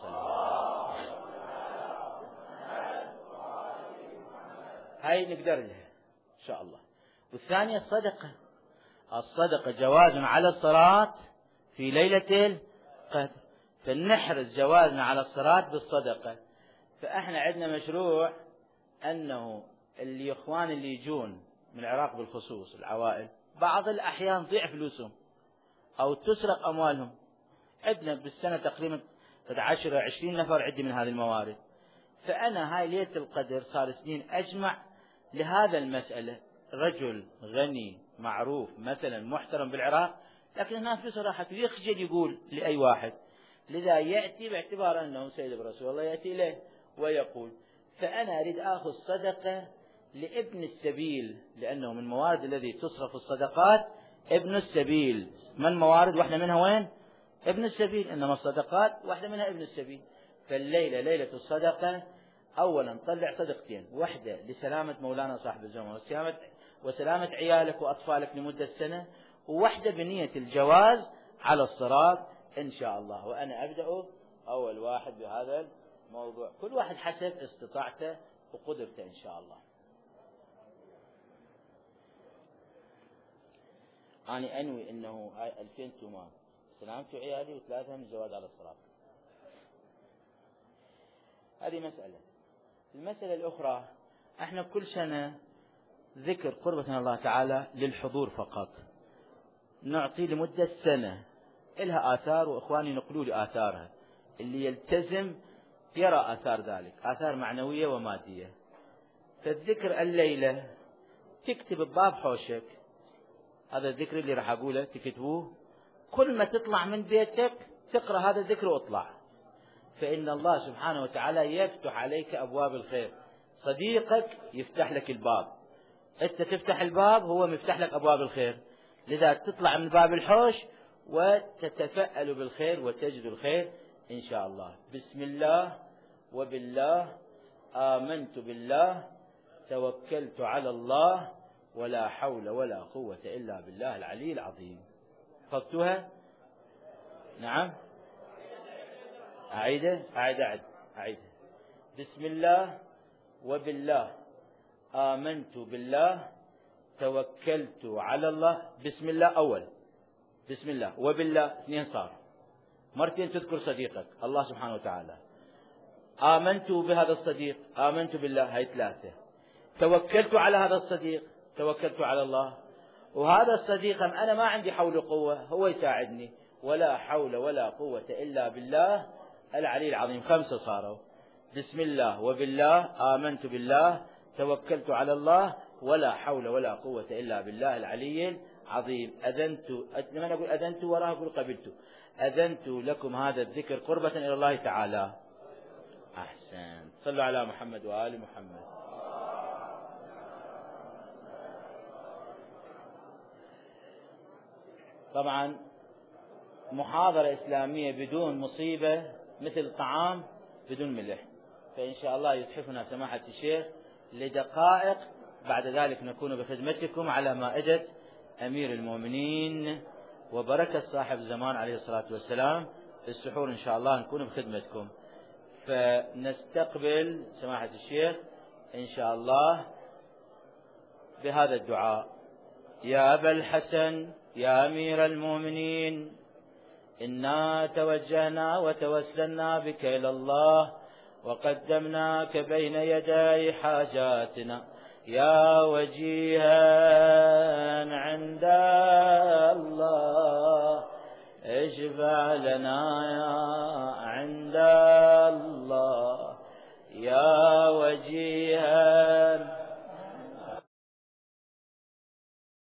هاي نقدر لها إن شاء الله. والثانية الصدقة، الصدقة جواز على الصلاة في ليلة القدر، فنحرز جوازنا على الصلاة بالصدقة. فإحنا عندنا مشروع أنه اللي إخوان اللي يجون من العراق بالخصوص العوائل بعض الأحيان ضيع فلوسهم أو تسرق أموالهم. عندنا بالسنة تقريبا عشرة عشرين نفر عندي من هذه الموارد. فأنا هاي ليلة القدر صار سنين أجمع لهذا المسألة، رجل غني معروف مثلا محترم بالعراق، لكن هناك فلوسه راحت ويخجل يقول لأي واحد، لذا يأتي باعتبار أنه سيد الرسول الله يأتي إليه ويقول. فأنا أريد أخذ صدقة لابن السبيل، لأنه من موارد الذي تصرف الصدقات ابن السبيل. من موارد واحدة منها وين؟ ابن السبيل، إنما الصدقات واحدة منها ابن السبيل. فالليلة ليلة الصدقة، أولا طلع صدقتين، واحدة لسلامة مولانا صاحب الزمان وسلامة, وسلامة عيالك وأطفالك لمدة سنة، وواحدة بنية الجواز على الصراط إن شاء الله. وأنا أبدأ أول واحد بهذا الموضوع، كل واحد حسب استطاعته وقدرته إن شاء الله. أنا أنوي أنه ألفين تمام سلامة عيالي وثلاثة من الزواج على الصراط. هذه مسألة. المسألة الأخرى، احنا كل سنة ذكر قربة الله تعالى للحضور فقط، نعطي لمدة سنة، إلها آثار وإخواني نقلوا لي آثارها، اللي يلتزم يرى آثار ذلك، آثار معنوية ومادية. فالذكر الليلة تكتب بباب حوشك هذا الذكر اللي راح أقوله تكتبوه، كل ما تطلع من بيتك تقرأ هذا الذكر واطلع، فإن الله سبحانه وتعالى يفتح عليك أبواب الخير. صديقك يفتح لك الباب، أنت تفتح الباب، هو مفتح لك أبواب الخير. لذا تطلع من باب الحوش وتتفأل بالخير وتجد الخير إن شاء الله. بسم الله وبالله آمنت بالله توكلت على الله ولا حول ولا قوة إلا بالله العلي العظيم. حفظتوها؟ نعم. أعيده أعيد أعيد أعيده. بسم الله وبالله آمنت بالله توكلت على الله. بسم الله أول، بسم الله وبالله اثنين صار، مرتين تذكر صديقك الله سبحانه وتعالى. آمنت بهذا الصديق، آمنت بالله، هاي ثلاثة. توكلت على هذا الصديق، توكلت على الله. وهذا الصديق أنا ما عندي حول وقوة، هو يساعدني، ولا حول ولا قوة إلا بالله العلي العظيم. خمسة صاروا. بسم الله وبالله آمنت بالله توكلت على الله ولا حول ولا قوة إلا بالله العلي العظيم. أذنت، لما نقول أذنت وراه أقول قبلت، أذنت لكم هذا الذكر قربة إلى الله تعالى. أحسن. صلوا على محمد وآل محمد. طبعا محاضرة إسلامية بدون مصيبة مثل طعام بدون ملح، فإن شاء الله يتحفنا سماحة الشيخ لدقائق، بعد ذلك نكون بخدمتكم على مائدة أمير المؤمنين وبركة صاحب الزمان عليه الصلاة والسلام. السحور إن شاء الله نكون بخدمتكم، فنستقبل سماحة الشيخ إن شاء الله بهذا الدعاء. يا أبا الحسن يا أمير المؤمنين، إنا توجهنا وتوسلنا بك إلى الله وقدمناك بين يدي حاجاتنا يا وجيها عند الله، اشفع لنا